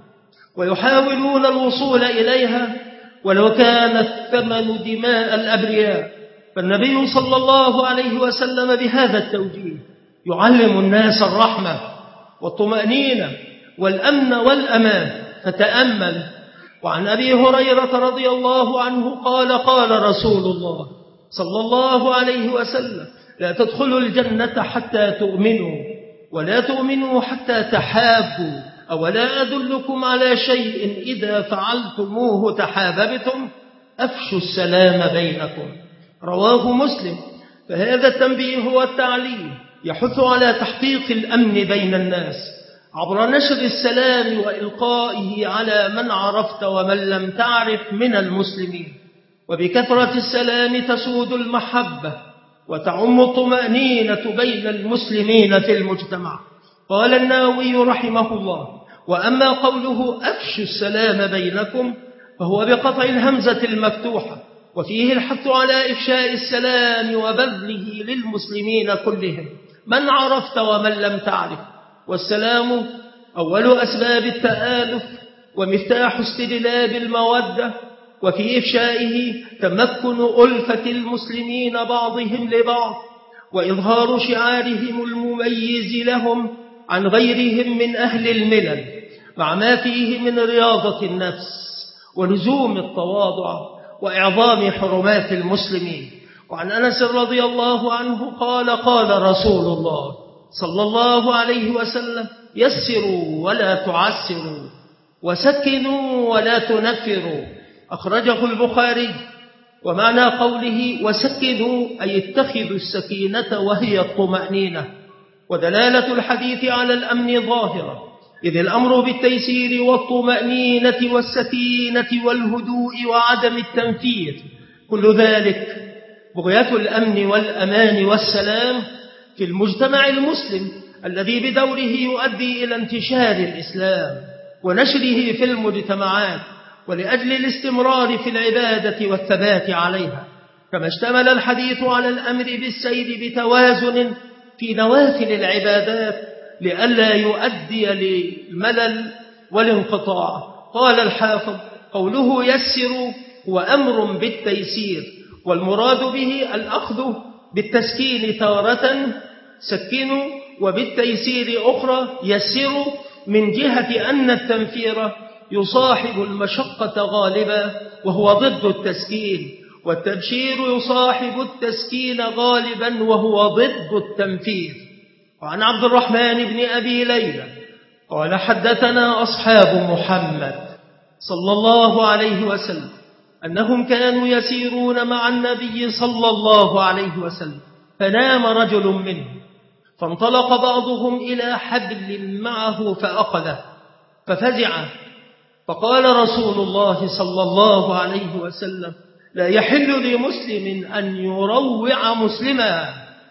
ويحاولون الوصول إليها ولو كان الثمن دماء الأبرياء. فالنبي صلى الله عليه وسلم بهذا التوجيه يعلم الناس الرحمة والطمأنينة والأمن والأمان. فتأمل. وعن أبي هريرة رضي الله عنه قال: قال رسول الله صلى الله عليه وسلم: لا تدخلوا الجنة حتى تؤمنوا، ولا تؤمنوا حتى تحابوا، أولا أدلكم على شيء إذا فعلتموه تحاببتم؟ أفشوا السلام بينكم. رواه مسلم. فهذا التنبيه والتعليم يحث على تحقيق الأمن بين الناس عبر نشر السلام وإلقائه على من عرفت ومن لم تعرف من المسلمين. وبكثرة السلام تسود المحبة وتعم الطمأنينة بين المسلمين في المجتمع. قال النووي رحمه الله: وأما قوله أفشوا السلام بينكم فهو بقطع الهمزة المفتوحة، وفيه الحث على إفشاء السلام وبذله للمسلمين كلهم من عرفت ومن لم تعرف. والسلام أول أسباب التآلف ومفتاح استجلاب المودة، وفي إفشائه تمكن ألفة المسلمين بعضهم لبعض، وإظهار شعارهم المميز لهم عن غيرهم من أهل الملل، مع ما فيه من رياضة النفس ولزوم التواضع وإعظام حرمات المسلمين. وعن أنس رضي الله عنه قال قال رسول الله صلى الله عليه وسلم: يسروا ولا تعسروا، وسكنوا ولا تنفروا، أخرجه البخاري. ومعنى قوله وسكنوا أي اتخذوا السكينة وهي الطمأنينة. ودلالة الحديث على الأمن ظاهرة، إذ الأمر بالتيسير والطمأنينة والسكينة والهدوء وعدم التنفير، كل ذلك بغية الأمن والأمان والسلام في المجتمع المسلم الذي بدوره يؤدي إلى انتشار الإسلام ونشره في المجتمعات، ولأجل الاستمرار في العبادة والثبات عليها. كما اشتمل الحديث على الأمر بالسير بتوازن في نوافل العبادات لئلا يؤدي للملل والانقطاع. قال الحافظ: قوله يسر هو أمر بالتيسير، والمراد به الأخذ بالتسكين تارة سكنوا، وبالتيسير أخرى يسر، من جهة أن التنفير يصاحب المشقة غالبا وهو ضد التسكين، والتبشير يصاحب التسكين غالبا وهو ضد التنفير. وعن عبد الرحمن بن أبي ليلى قال: حدثنا أصحاب محمد صلى الله عليه وسلم أنهم كانوا يسيرون مع النبي صلى الله عليه وسلم، فنام رجل منهم، فانطلق بعضهم إلى حبل معه فأخذه، ففزع، فقال رسول الله صلى الله عليه وسلم: لا يحل لمسلم أن يروع مسلما.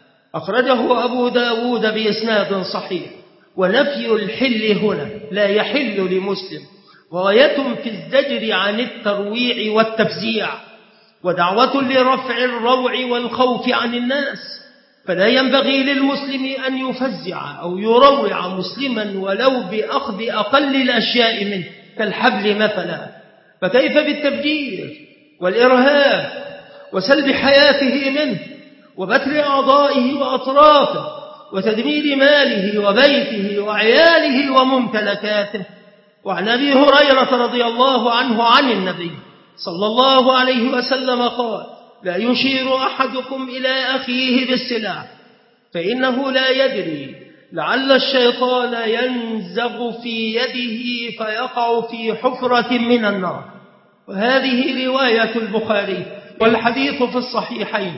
أخرجه أبو داود بإسناد صحيح. ونفي الحل هنا لا يحل لمسلم غاية في الزجر عن الترويع والتفزيع، ودعوة لرفع الروع والخوف عن الناس، فلا ينبغي للمسلم أن يفزع أو يروع مسلما ولو بأخذ أقل الأشياء منه كالحبل مثلا، فكيف بالتفجير والإرهاب وسلب حياته منه وبتر أعضائه وأطرافه وتدمير ماله وبيته وعياله وممتلكاته. وعن أبي هريرة رضي الله عنه عن النبي صلى الله عليه وسلم قال: لا يشير أحدكم إلى أخيه بالسلاح، فإنه لا يدري لعل الشيطان ينزغ في يده فيقع في حفرة من النار. وهذه رواية البخاري، والحديث في الصحيحين.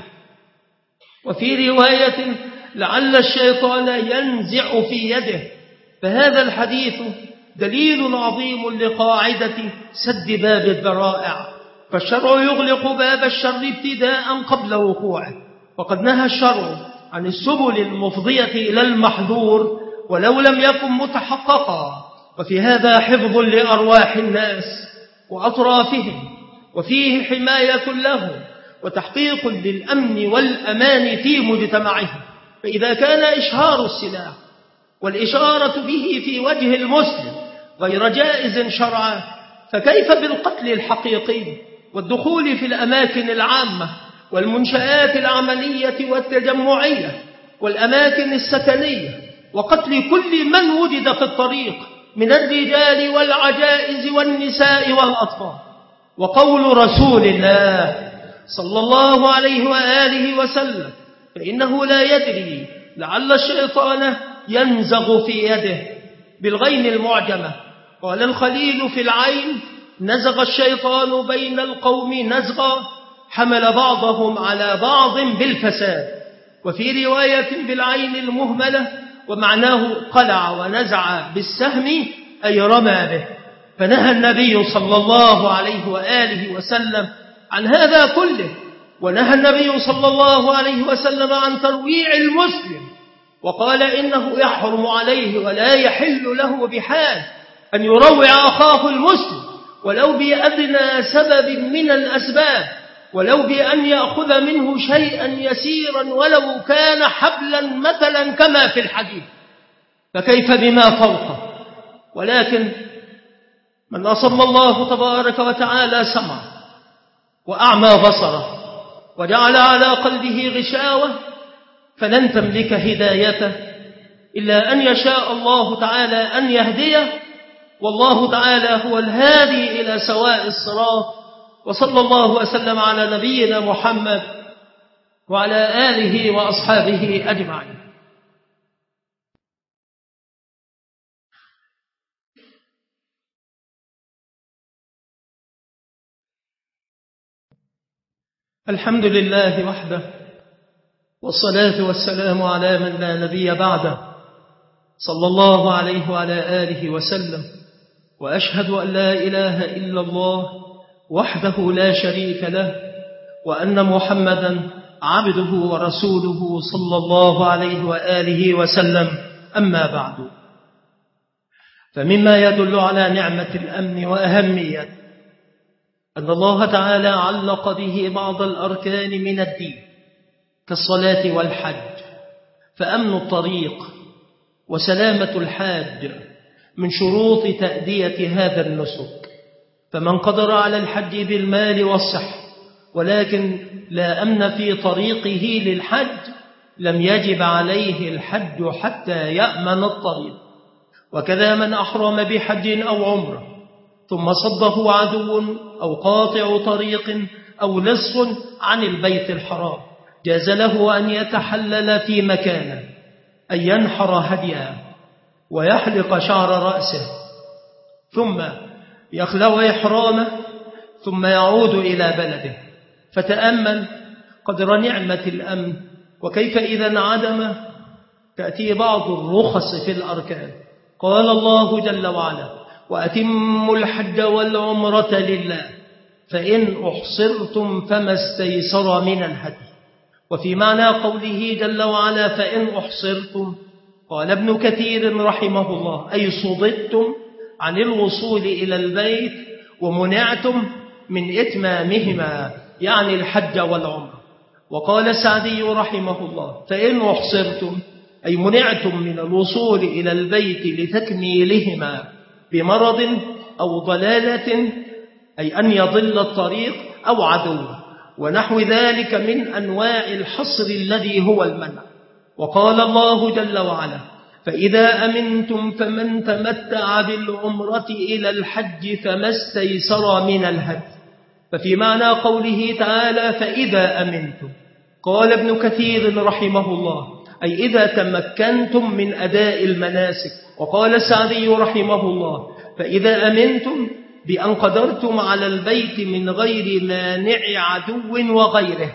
وفي رواية لعل الشيطان ينزع في يده، فهذا الحديث دليل عظيم لقاعدة سد باب الذرائع، فالشرع يغلق باب الشر ابتداء قبل وقوعه، وقد نهى الشرع عن السبل المفضية إلى المحظور ولو لم يكن متحققا، وفي هذا حفظ لأرواح الناس وأطرافهم، وفيه حماية لهم وتحقيق للأمن والأمان في مجتمعهم. فإذا كان إشهار السلاح والإشارة به في وجه المسلم غير جائز شرعا، فكيف بالقتل الحقيقي والدخول في الأماكن العامة والمنشآت العملية والتجمعية والأماكن السكنية، وقتل كل من وجد في الطريق من الرجال والعجائز والنساء والأطفال؟ وقول رسول الله صلى الله عليه وآله وسلم: فإنه لا يدري لعل الشيطان ينزغ في يده، بالغين المعجمة. قال الخليل في العين: نزغ الشيطان بين القوم نزغا حمل بعضهم على بعض بالفساد. وفي رواية بالعين المهملة ومعناه قلع ونزع بالسهم أي رمى به. فنهى النبي صلى الله عليه وآله وسلم عن هذا كله، ونهى النبي صلى الله عليه وسلم عن ترويع المسلم، وقال إنه يحرم عليه ولا يحل له بحال أن يروع أخاه المسلم ولو بأدنى سبب من الأسباب، ولو بأن يأخذ منه شيئا يسيرا ولو كان حبلا مثلا كما في الحديث. فكيف بما فوقه؟ ولكن من أصم الله تبارك وتعالى سمعه وأعمى بصره وجعل على قلبه غشاوة فلن تملك هدايته إلا أن يشاء الله تعالى أن يهديه، والله تعالى هو الهادي إلى سواء الصراط. وصلى الله وسلم على نبينا محمد وعلى آله وأصحابه أجمعين. الحمد لله وحده، والصلاة والسلام على من لا نبي بعده، صلى الله عليه وعلى آله وسلم. وأشهد أن لا إله إلا الله وحده لا شريك له، وأن محمدا عبده ورسوله صلى الله عليه وآله وسلم. أما بعد، فمما يدل على نعمة الأمن وأهمية أن الله تعالى علق به بعض الأركان من الدين كالصلاة والحج، فأمن الطريق وسلامة الحاج من شروط تأدية هذا النسك. فمن قدر على الحج بالمال والصحة ولكن لا أمن في طريقه للحج لم يجب عليه الحج حتى يأمن الطريق. وكذا من أحرم بحج أو عمره ثم صده عدو أو قاطع طريق أو لص عن البيت الحرام جاز له أن يتحلل في مكانه، أن ينحر هديه ويحلق شعر رأسه ثم يخلع إحرامه ثم يعود إلى بلده. فتأمل قدر نعمة الأمن، وكيف إذا انعدم تأتي بعض الرخص في الأركان. قال الله جل وعلا: وأتموا الحج والعمرة لله فإن أحصرتم فما استيسر من الهدي. وفي معنى قوله جل وعلا فإن أحصرتم قال ابن كثير رحمه الله: أي صددتم عن الوصول إلى البيت ومنعتم من إتمامهما، يعني الحج والعمرة. وقال السعدي رحمه الله: فإن أحصرتم أي منعتم من الوصول إلى البيت لتكميلهما بمرض أو ضلالة، أي أن يضل الطريق أو عدو ونحو ذلك من أنواع الحصر الذي هو المنع. وقال الله جل وعلا: فإذا أمنتم فمن تمتع بالعمرة إلى الحج فما استيسر من الهدي. ففي معنى قوله تعالى فإذا أمنتم قال ابن كثير رحمه الله: أي إذا تمكنتم من أداء المناسك. وقال السعدي رحمه الله: فإذا أمنتم بأن قدرتم على البيت من غير مانع عدو وغيره.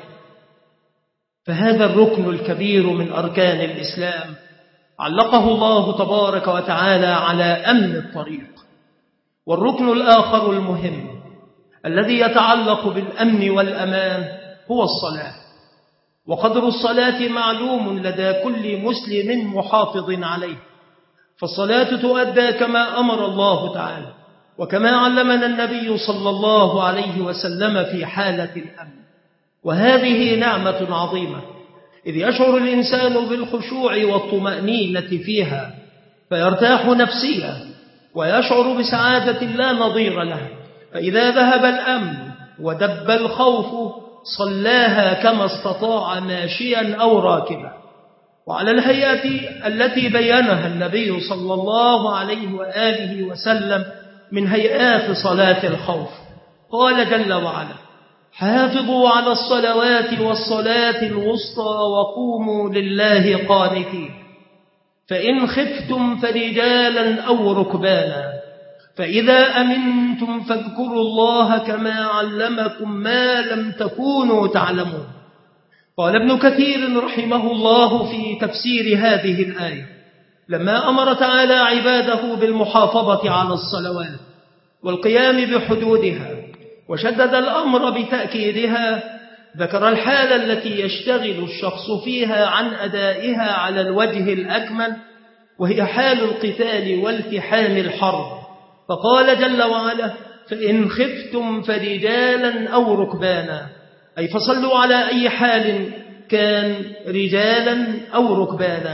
فهذا الركن الكبير من أركان الإسلام علقه الله تبارك وتعالى على أمن الطريق. والركن الآخر المهم الذي يتعلق بالأمن والأمان هو الصلاة. وقدر الصلاة معلوم لدى كل مسلم محافظ عليه، فالصلاة تؤدى كما أمر الله تعالى وكما علمنا النبي صلى الله عليه وسلم في حالة الأمن. وهذه نعمة عظيمة، إذ يشعر الإنسان بالخشوع والطمأنينة فيها فيرتاح نفسيا ويشعر بسعادة لا نظير لها. فإذا ذهب الأمن ودب الخوف صلاها كما استطاع ماشيا أو راكبا، وعلى الهيئة التي بينها النبي صلى الله عليه وآله وسلم من هيئات صلاة الخوف. قال جل وعلا: حافظوا على الصلوات والصلاة الوسطى وقوموا لله قانتين، فإن خفتم فرجالا أو ركبانا، فإذا أمنتم فاذكروا الله كما علمكم ما لم تكونوا تعلمون. قال ابن كثير رحمه الله في تفسير هذه الآية: لما أمر تعالى عباده بالمحافظة على الصلوات والقيام بحدودها وشدد الأمر بتأكيدها، ذكر الحالة التي يشتغل الشخص فيها عن أدائها على الوجه الأكمل، وهي حال القتال والتحام الحرب. فقال جل وعلا: فإن خفتم فرجالا أو ركبانا، أي فصلوا على أي حال كان رجالا أو ركبانا،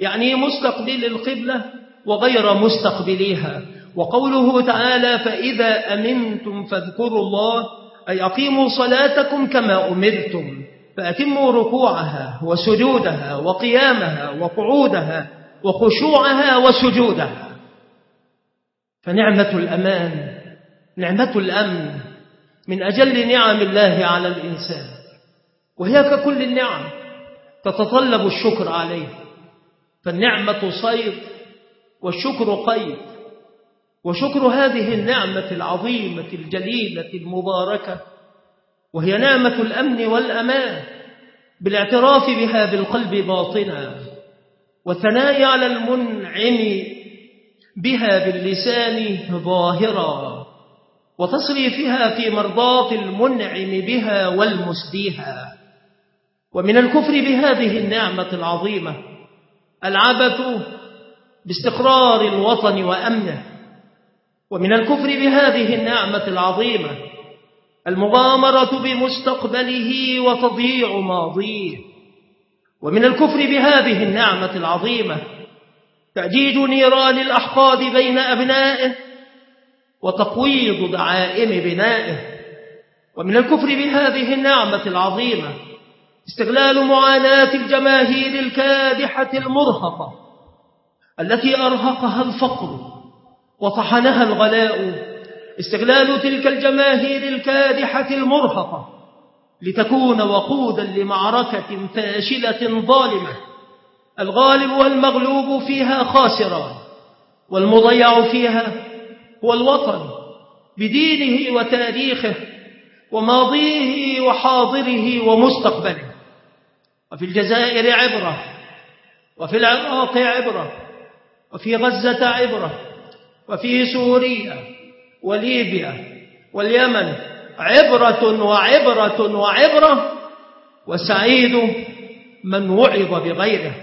يعني مستقبل القبلة وغير مستقبليها. وقوله تعالى فإذا أمنتم فاذكروا الله أي أقيموا صلاتكم كما أمرتم، فأتموا ركوعها وسجودها وقيامها وقعودها وخشوعها وسجودها. فنعمة الأمان، نعمة الأمن من أجل نعم الله على الإنسان، وهي ككل النعم تتطلب الشكر عليه. فالنعمة صيد والشكر قيد، وشكر هذه النعمة العظيمة الجليلة المباركة وهي نعمة الأمن والأمان بالاعتراف بها بالقلب باطنا، والثناء على المنعم بها باللسان ظاهرا، وتصريفها في مرضاة المنعم بها والمسديها. ومن الكفر بهذه النعمة العظيمة العبث باستقرار الوطن وأمنه، ومن الكفر بهذه النعمة العظيمة المغامرة بمستقبله وتضييع ماضيه، ومن الكفر بهذه النعمة العظيمة تأجيج نيران الأحقاد بين أبنائه وتقويض دعائم بنائه، ومن الكفر بهذه النعمة العظيمة استغلال معاناة الجماهير الكادحة المرهقة التي أرهقها الفقر وطحنها الغلاء، استغلال تلك الجماهير الكادحة المرهقة لتكون وقودا لمعركة فاشلة ظالمة الغالب والمغلوب فيها خاسران، والمضيع فيها هو الوطن بدينه وتاريخه وماضيه وحاضره ومستقبله. وفي الجزائر عبرة، وفي العراق عبرة، وفي غزة عبرة، وفي سوريا وليبيا واليمن عبرة وعبرة وعبرة، وسعيد من وعظ بغيره.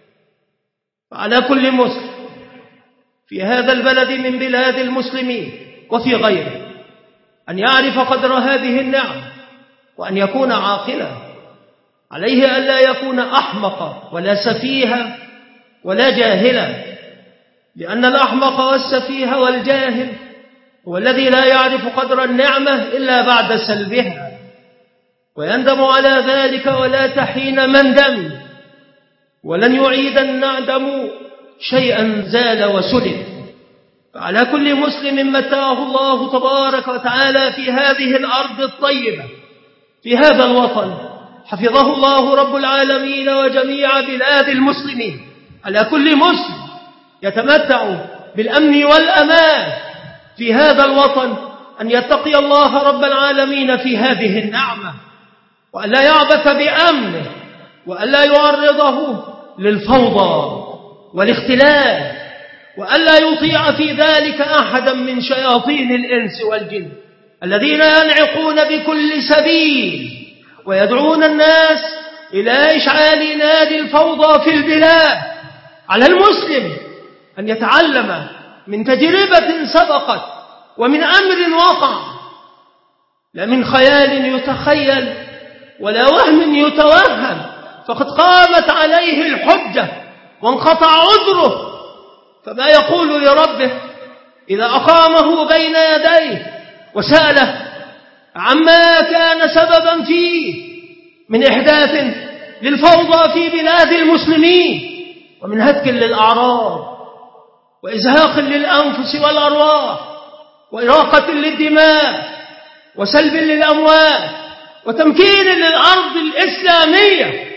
فعلى كل مسلم في هذا البلد من بلاد المسلمين وفي غيره أن يعرف قدر هذه النعم وأن يكون عاقلا. عليه ألا يكون أحمق ولا سفيها ولا جاهلا، لأن الأحمق والسفيه والجاهل هو الذي لا يعرف قدر النعمة إلا بعد سلبها، ويندم على ذلك ولا تحين مندم، ولن يعيد النعدم شيئا زال وسلب. فعلى كل مسلم متاه الله تبارك وتعالى في هذه الأرض الطيبة في هذا الوطن حفظه الله رب العالمين وجميع بلاد المسلمين، على كل مسلم يتمتع بالأمن والأمان في هذا الوطن أن يتقي الله رب العالمين في هذه النعمة، وأن لا يعبث بأمنه، وأن لا يعرضه للفوضى والاختلاف، وأن لا يطيع في ذلك أحدا من شياطين الإنس والجن الذين ينعقون بكل سبيل ويدعون الناس إلى إشعال نادي الفوضى في البلاد. على المسلم أن يتعلم من تجربة سبقت ومن أمر وقع، لا من خيال يتخيل ولا وهم يتوهم، فقد قامت عليه الحجة وانقطع عذره، فما يقول لربه إذا أقامه بين يديه وسأله عما كان سببا فيه من إحداث للفوضى في بلاد المسلمين ومن هتك للأعراض وإزهاق للأنفس والأرواح وإراقة للدماء وسلب للأموال وتمكين للأرض الإسلامية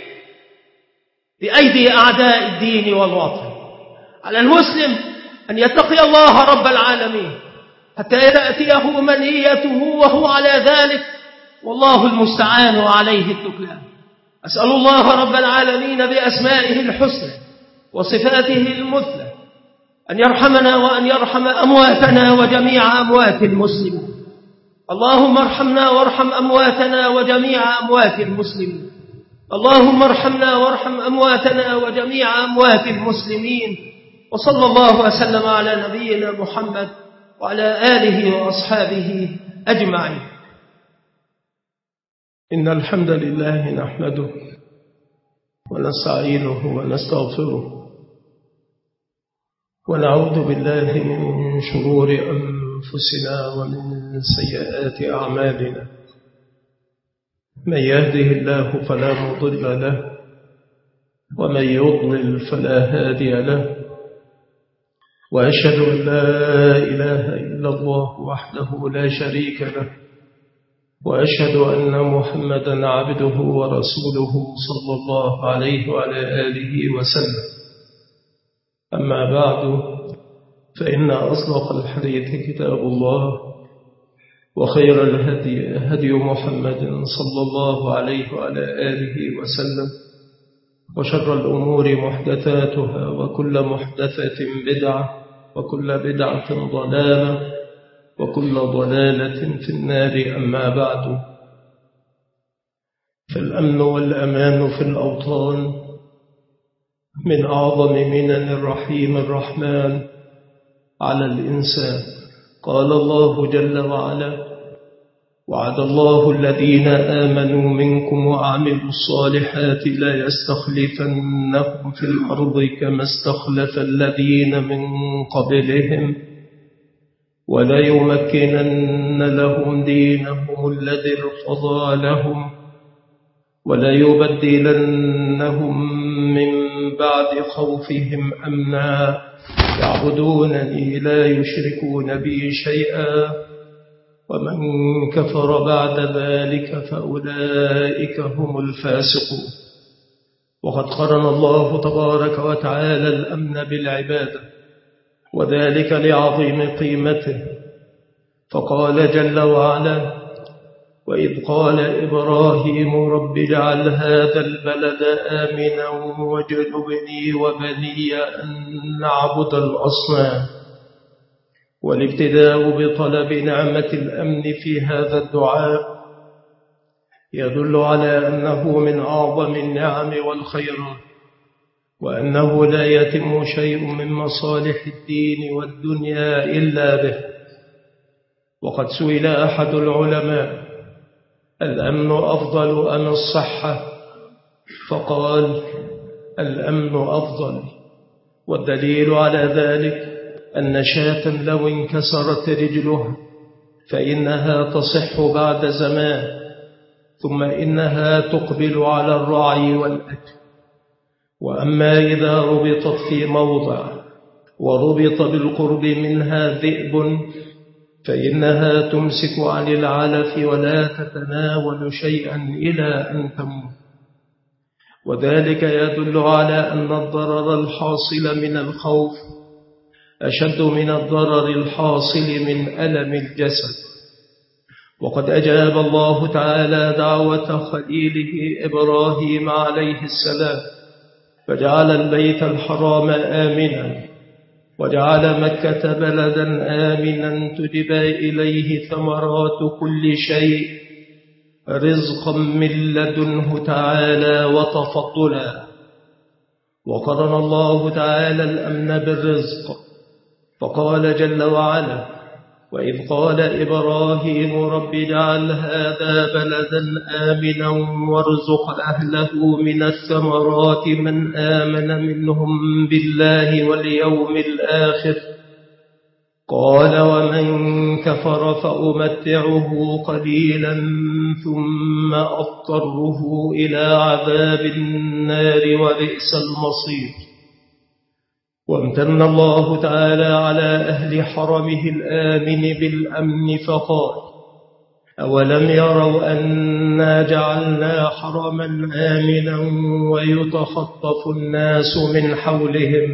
بأيدي أعداء الدين والوطن. على المسلم أن يتقي الله رب العالمين حتى تأتيه منيته وهو على ذلك، والله المستعان وعليه التكلان. أسأل الله رب العالمين بأسمائه الحسنى وصفاته المثلى أن يرحمنا وأن يرحم أمواتنا وجميع أموات المسلمين. اللهم ارحمنا وارحم أمواتنا وجميع أموات المسلمين. اللهم ارحمنا وارحم أمواتنا وجميع أموات المسلمين. وصلى الله وسلم على نبينا محمد وعلى آله وأصحابه أجمعين. إن الحمد لله نحمده ونستعينه ونستغفره ونعوذ بالله من شرور أنفسنا ومن سيئات أعمالنا. من يهده الله فلا مضل له ومن يضلل فلا هادي له، وأشهد أن لا إله إلا الله وحده لا شريك له، وأشهد أن محمدا عبده ورسوله صلى الله عليه وعلى آله وسلم. أما بعد، فإن أصدق الحديث كتاب الله، وخير الهدي هدي محمد صلى الله عليه وعلى آله وسلم، وشر الأمور محدثاتها، وكل محدثة بدعة، وكل بدعة ضلالة، وكل ضلالة في النار. أما بعد، فالأمن والأمان في الأوطان من أعظم منن الرحيم الرحمن على الإنسان. قال الله جل وعلا: وعد الله الذين آمنوا منكم وعملوا الصالحات لا يستخلفنهم في الأرض كما استخلف الذين من قبلهم ولا يمكنن لهم دينهم الذي ارتضى لهم ولا يبدلنهم من بعد خوفهم أمنا يعبدونني لا يشركون بي شيئا ومن كفر بعد ذلك فأولئك هم الفاسقون. وقد قرن الله تبارك وتعالى الأمن بالعبادة، وذلك لعظيم قيمته، فقال جل وعلا: وإذ قال إبراهيم رب اجعل هذا البلد آمنا واجنبني وبني أن نعبد الأصنام. والابتداء بطلب نعمة الأمن في هذا الدعاء يدل على أنه من أعظم النعم والخيرات، وأنه لا يتم شيء من مصالح الدين والدنيا إلا به. وقد سئل أحد العلماء: الأمن أفضل أم الصحة؟ فقال: الأمن أفضل. والدليل على ذلك أن شاة لو انكسرت رجلها فإنها تصح بعد زمان، ثم إنها تقبل على الرعي والأكل. وأما إذا ربطت في موضع وربط بالقرب منها ذئب فإنها تمسك عن العلف ولا تتناول شيئا إلى أن تموت. وذلك يدل على أن الضرر الحاصل من الخوف أشد من الضرر الحاصل من ألم الجسد. وقد أجاب الله تعالى دعوة خليله إبراهيم عليه السلام، فجعل البيت الحرام آمنا وجعل مكة بلدا آمنا تجبى إليه ثمرات كل شيء رزقا من لدنه تعالى وتفضلا. وقرن الله تعالى الأمن بالرزق، فقال جل وعلا: وإذ قال إبراهيم رب اجعل هذا بلدا آمنا وارزق أهله من الثمرات من آمن منهم بالله واليوم الآخر. قال: ومن كفر فأمتعه قليلا ثم أضطره إلى عذاب النار وبئس المصير. وامتن الله تعالى على أهل حرمه الآمن بالأمن فقال: أولم يروا أنا جعلنا حرما آمنا ويتخطف الناس من حولهم؟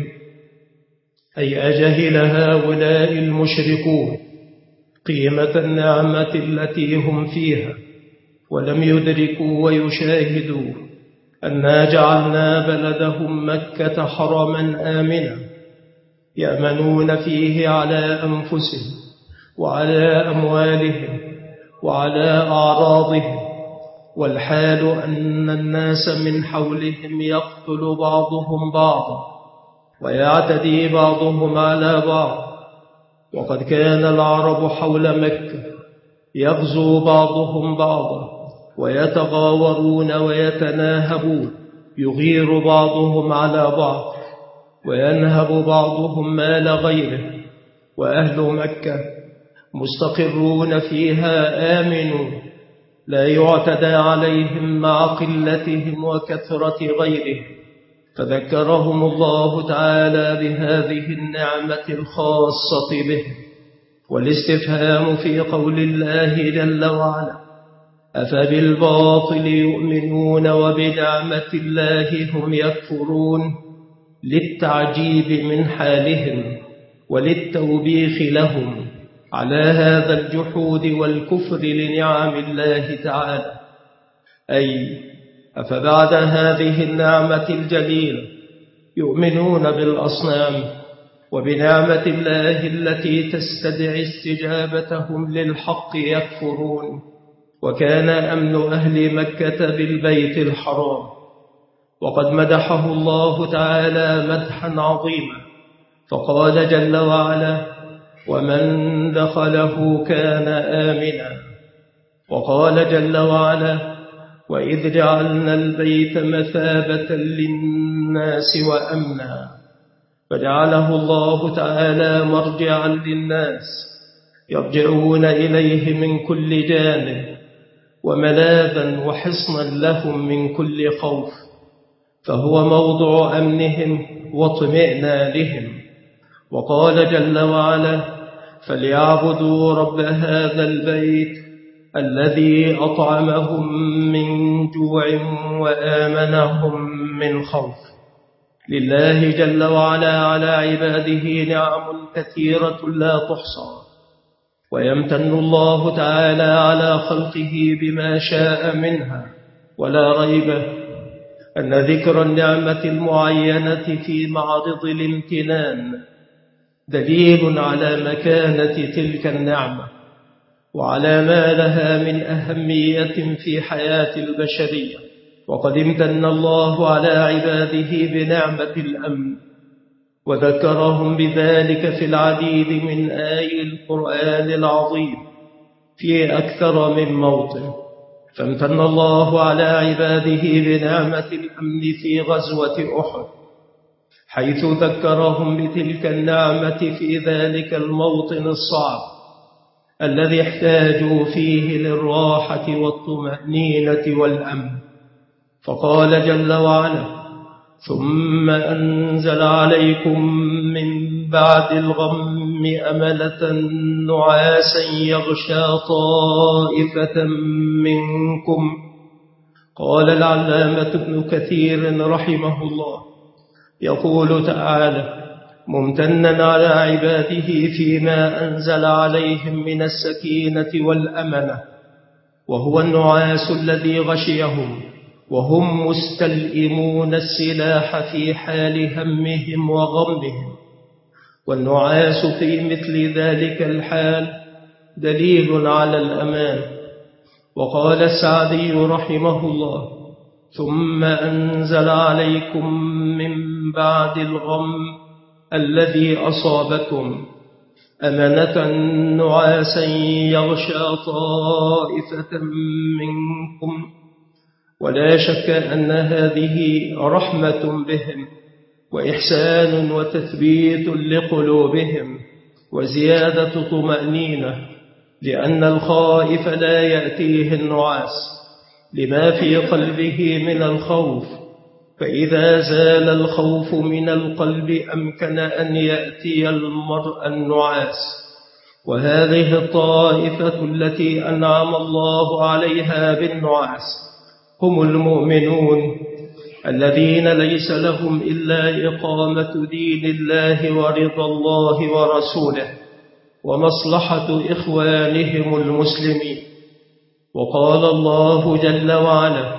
أي أجهل هؤلاء المشركون قيمة النعمة التي هم فيها ولم يدركوا ويشاهدوا أنا جعلنا بلدهم مكة حرما آمنا يأمنون فيه على أنفسهم وعلى أموالهم وعلى أعراضهم، والحال أن الناس من حولهم يقتل بعضهم بعضا ويعتدي بعضهم على بعض. وقد كان العرب حول مكة يغزو بعضهم بعضا ويتغاورون ويتناهبون، يغير بعضهم على بعض. وينهب بعضهم مال غيره، وأهل مكة مستقرون فيها آمنون لا يعتدى عليهم مع قلتهم وكثرة غيرهم. فذكرهم الله تعالى بهذه النعمة الخاصة به. والاستفهام في قول الله جل وعلا: أفبالباطل يؤمنون وبنعمة الله هم يكفرون، للتعجيب من حالهم وللتوبيخ لهم على هذا الجحود والكفر لنعم الله تعالى. أي أفبعد هذه النعمة الجليلة يؤمنون بالأصنام وبنعمة الله التي تستدعي استجابتهم للحق يكفرون؟ وكان أمن أهل مكة بالبيت الحرام، وقد مدحه الله تعالى مدحا عظيما، فقال جل وعلا: ومن دخله كان آمنا. وقال جل وعلا: وإذ جعلنا البيت مثابة للناس وأمنا. فجعله الله تعالى مرجعا للناس يرجعون إليه من كل جانب، وملاذا وحصنا لهم من كل خوف، فهو موضع أمنهم واطمئنانهم. وقال جل وعلا: فليعبدوا رب هذا البيت الذي أطعمهم من جوع وآمنهم من خوف. لله جل وعلا على عباده نعم كثيرة لا تحصى، ويمتن الله تعالى على خلقه بما شاء منها. ولا ريب أن ذكر النعمة المعينة في معرض الامتنان دليل على مكانة تلك النعمة، وعلى ما لها من أهمية في حياة البشرية. وقد امتن الله على عباده بنعمة الأمن، وذكرهم بذلك في العديد من آي القرآن العظيم في أكثر من موطن. فامتن الله على عباده بنعمة الأمن في غزوة أحد، حيث ذكرهم بتلك النعمة في ذلك الموطن الصعب الذي احتاجوا فيه للراحة والطمأنينة والأمن. فقال جل وعلا: ثم أنزل عليكم من بعد الغم أمنة نعاسا يغشى طائفة منكم. قال العلامة ابن كثير رحمه الله يقول تعالى ممتنا على عباده فيما أنزل عليهم من السكينة والأمنة، وهو النعاس الذي غشيهم وهم مستلئمون السلاح في حال همهم وغمهم. والنعاس في مثل ذلك الحال دليل على الأمان. وقال السعدي رحمه الله: ثم أنزل عليكم من بعد الغم الذي أصابكم أمنة نعاسا يغشى طائفة منكم. ولا شك أن هذه رحمة بهم وإحسان وتثبيت لقلوبهم وزيادة طمأنينة، لأن الخائف لا يأتيه النعاس لما في قلبه من الخوف، فإذا زال الخوف من القلب أمكن أن يأتي المرء النعاس. وهذه الطائفة التي أنعم الله عليها بالنعاس هم المؤمنون الذين ليس لهم إلا إقامة دين الله ورضا الله ورسوله ومصلحة إخوانهم المسلمين. وقال الله جل وعلا: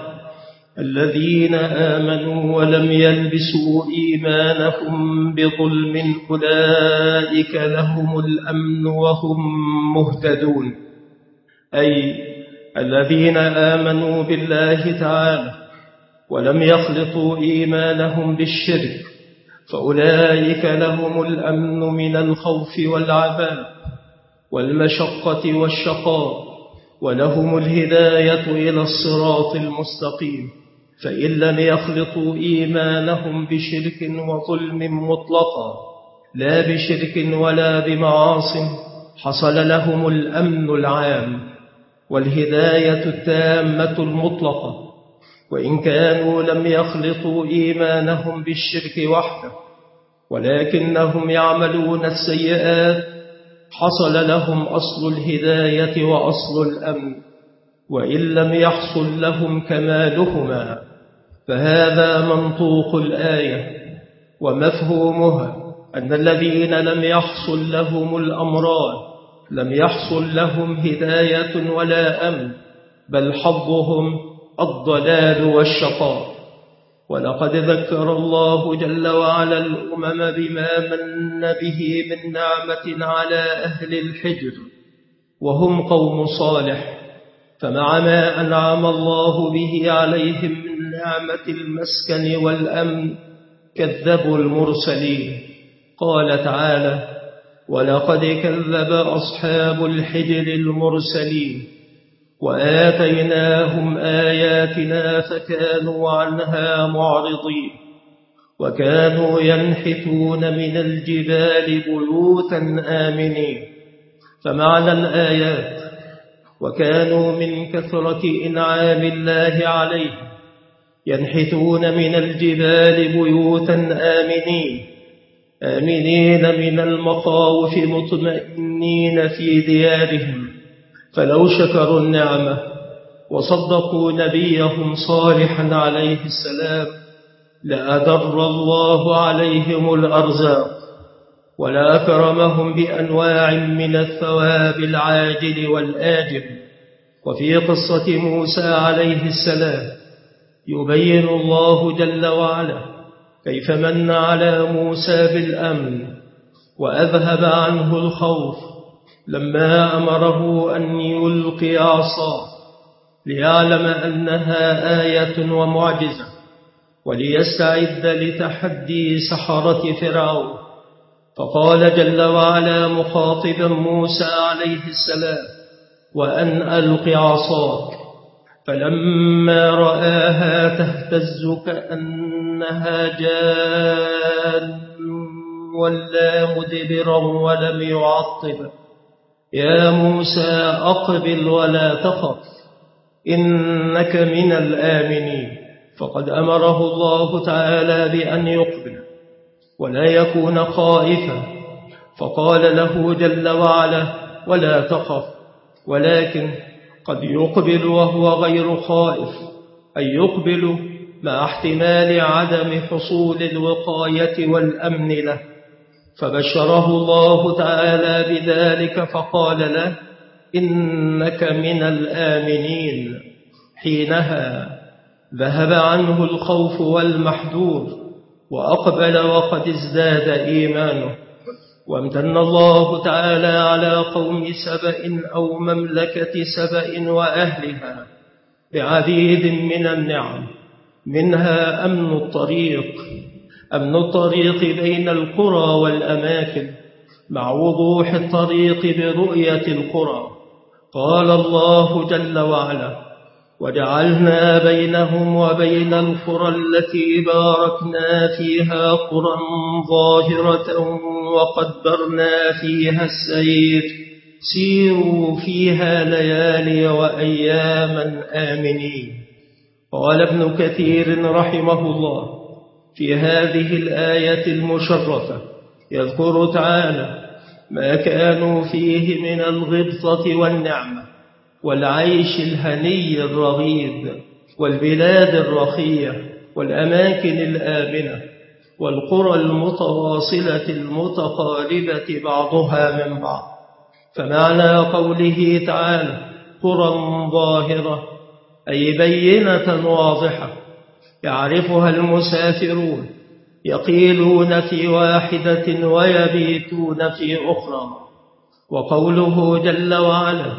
الذين آمنوا ولم يلبسوا إيمانهم بظلم أولئك لهم الأمن وهم مهتدون. أي الذين آمنوا بالله تعالى ولم يخلطوا إيمانهم بالشرك، فأولئك لهم الأمن من الخوف والعذاب والمشقة والشقاء، ولهم الهداية إلى الصراط المستقيم. فإن لم يخلطوا إيمانهم بشرك وظلم مطلقا لا بشرك ولا بمعاص حصل لهم الأمن العام والهداية التامة المطلقة. وإن كانوا لم يخلطوا إيمانهم بالشرك وحده ولكنهم يعملون السيئات حصل لهم أصل الهداية وأصل الأمن، وإن لم يحصل لهم كمالهما. فهذا منطوق الآية ومفهومها أن الذين لم يحصل لهم الأمران لم يحصل لهم هداية ولا أمن، بل حظهم الضلال والشقاء. ولقد ذكر الله جل وعلا الأمم بما من به من نعمة على أهل الحجر وهم قوم صالح، فمع ما أنعم الله به عليهم من نعمة المسكن والأمن كذبوا المرسلين. قال تعالى: ولقد كذب أصحاب الحجر المرسلين وآتيناهم آياتنا فكانوا عنها معرضين وكانوا ينحتون من الجبال بيوتا آمنين. فمعنى الآيات: وكانوا من كثرة إنعام الله عليهم ينحتون من الجبال بيوتا آمنين آمنين من المخاوف مطمئنين في ديارهم، فلو شكروا النعمة وصدقوا نبيهم صالحا عليه السلام لأدر الله عليهم الأرزاق ولأكرمهم بأنواع من الثواب العاجل والآجل. وفي قصة موسى عليه السلام يبين الله جل وعلا كيف من على موسى بالأمن وأذهب عنه الخوف لما أمره أن يلقي عصاه ليعلم أنها آية ومعجزة وليستعد لتحدي سحرة فرعون. فقال جل وعلا مخاطبا موسى عليه السلام: وأن ألق عصاك. فلما رآها تهتز كأنها جان ولا مدبرا ولم يعطب: يا موسى أقبل ولا تخف إنك من الآمنين. فقد أمره الله تعالى بأن يقبل ولا يكون خائفا، فقال له جل وعلا: ولا تخف، ولكن قد يقبل وهو غير خائف، أي يقبل مع احتمال عدم حصول الوقاية والأمن له. فبشره الله تعالى بذلك فقال له: إنك من الآمنين. حينها ذهب عنه الخوف والمحذور وأقبل وقد ازداد إيمانه. وامتن الله تعالى على قوم سبأ أو مملكة سبأ وأهلها بعديد من النعم، منها أمن الطريق أمن الطريق بين القرى والأماكن مع وضوح الطريق برؤية القرى. قال الله جل وعلا: وجعلنا بينهم وبين القرى التي باركنا فيها قرى ظاهرة وقدرنا فيها السير سيروا فيها ليالي وأياما آمنين. قال ابن كثير رحمه الله في هذه الآية المشرفة يذكر تعالى ما كانوا فيه من الغبطة والنعمة والعيش الهني الرغيد والبلاد الرخية والأماكن الآمنة والقرى المتواصلة المتقاربة بعضها من بعض. فمعنى قوله تعالى قرى ظاهرة أي بينة واضحة يعرفها المسافرون، يقيلون في واحدة ويبيتون في أخرى. وقوله جل وعلا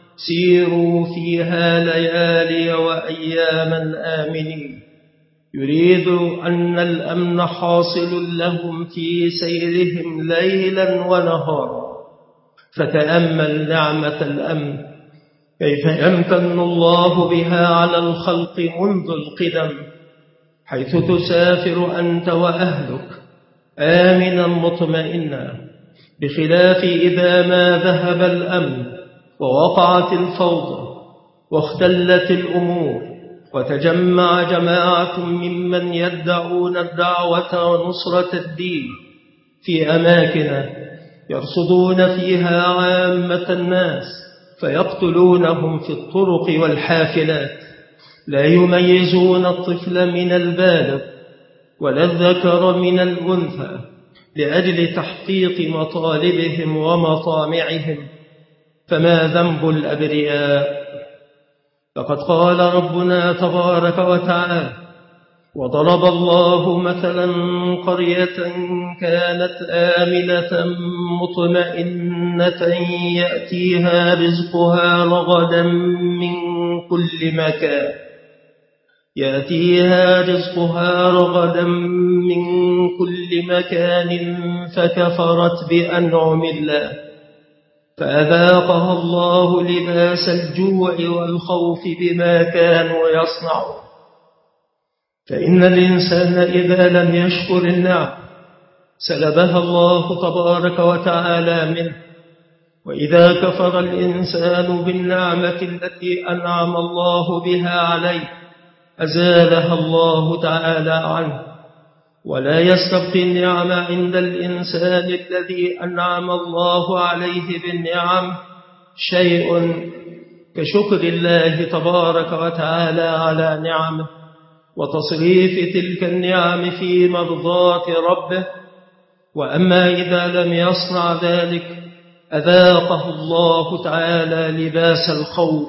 سيروا فيها ليالي وأياما آمنين يريد أن الأمن حاصل لهم في سيرهم ليلا ونهارا. فتأمل نعمة الأمن كيف يمتن الله بها على الخلق منذ القدم حيث تسافر أنت وأهلك آمنا مطمئنا، بخلاف إذا ما ذهب الأمن ووقعت الفوضى واختلت الأمور وتجمع جماعة ممن يدعون الدعوة ونصرة الدين في أماكن يرصدون فيها عامة الناس فيقتلونهم في الطرق والحافلات، لا يميزون الطفل من البالغ ولا الذكر من الأنثى لأجل تحقيق مطالبهم ومطامعهم، فما ذنب الأبرياء؟ لقد قال ربنا تبارك وتعالى: وضرب الله مثلا قرية كانت آمنة مطمئنة يأتيها رزقها رغدا من كل مكان يأتيها رزقها رغدا من كل مكان فكفرت بأنعم الله فأذاقها الله لباس الجوع والخوف بما كانوا يصنعون. فإن الإنسان إذا لم يشكر النعم سلبها الله تبارك وتعالى منه، وإذا كفر الإنسان بالنعمة التي أنعم الله بها عليه أزالها الله تعالى عنه. ولا يستبقي النعم عند الإنسان الذي أنعم الله عليه بالنعم شيء كشكر الله تبارك وتعالى على نعمه وتصريف تلك النعم في مرضاة ربه. وأما إذا لم يصنع ذلك أذاقه الله تعالى لباس الخوف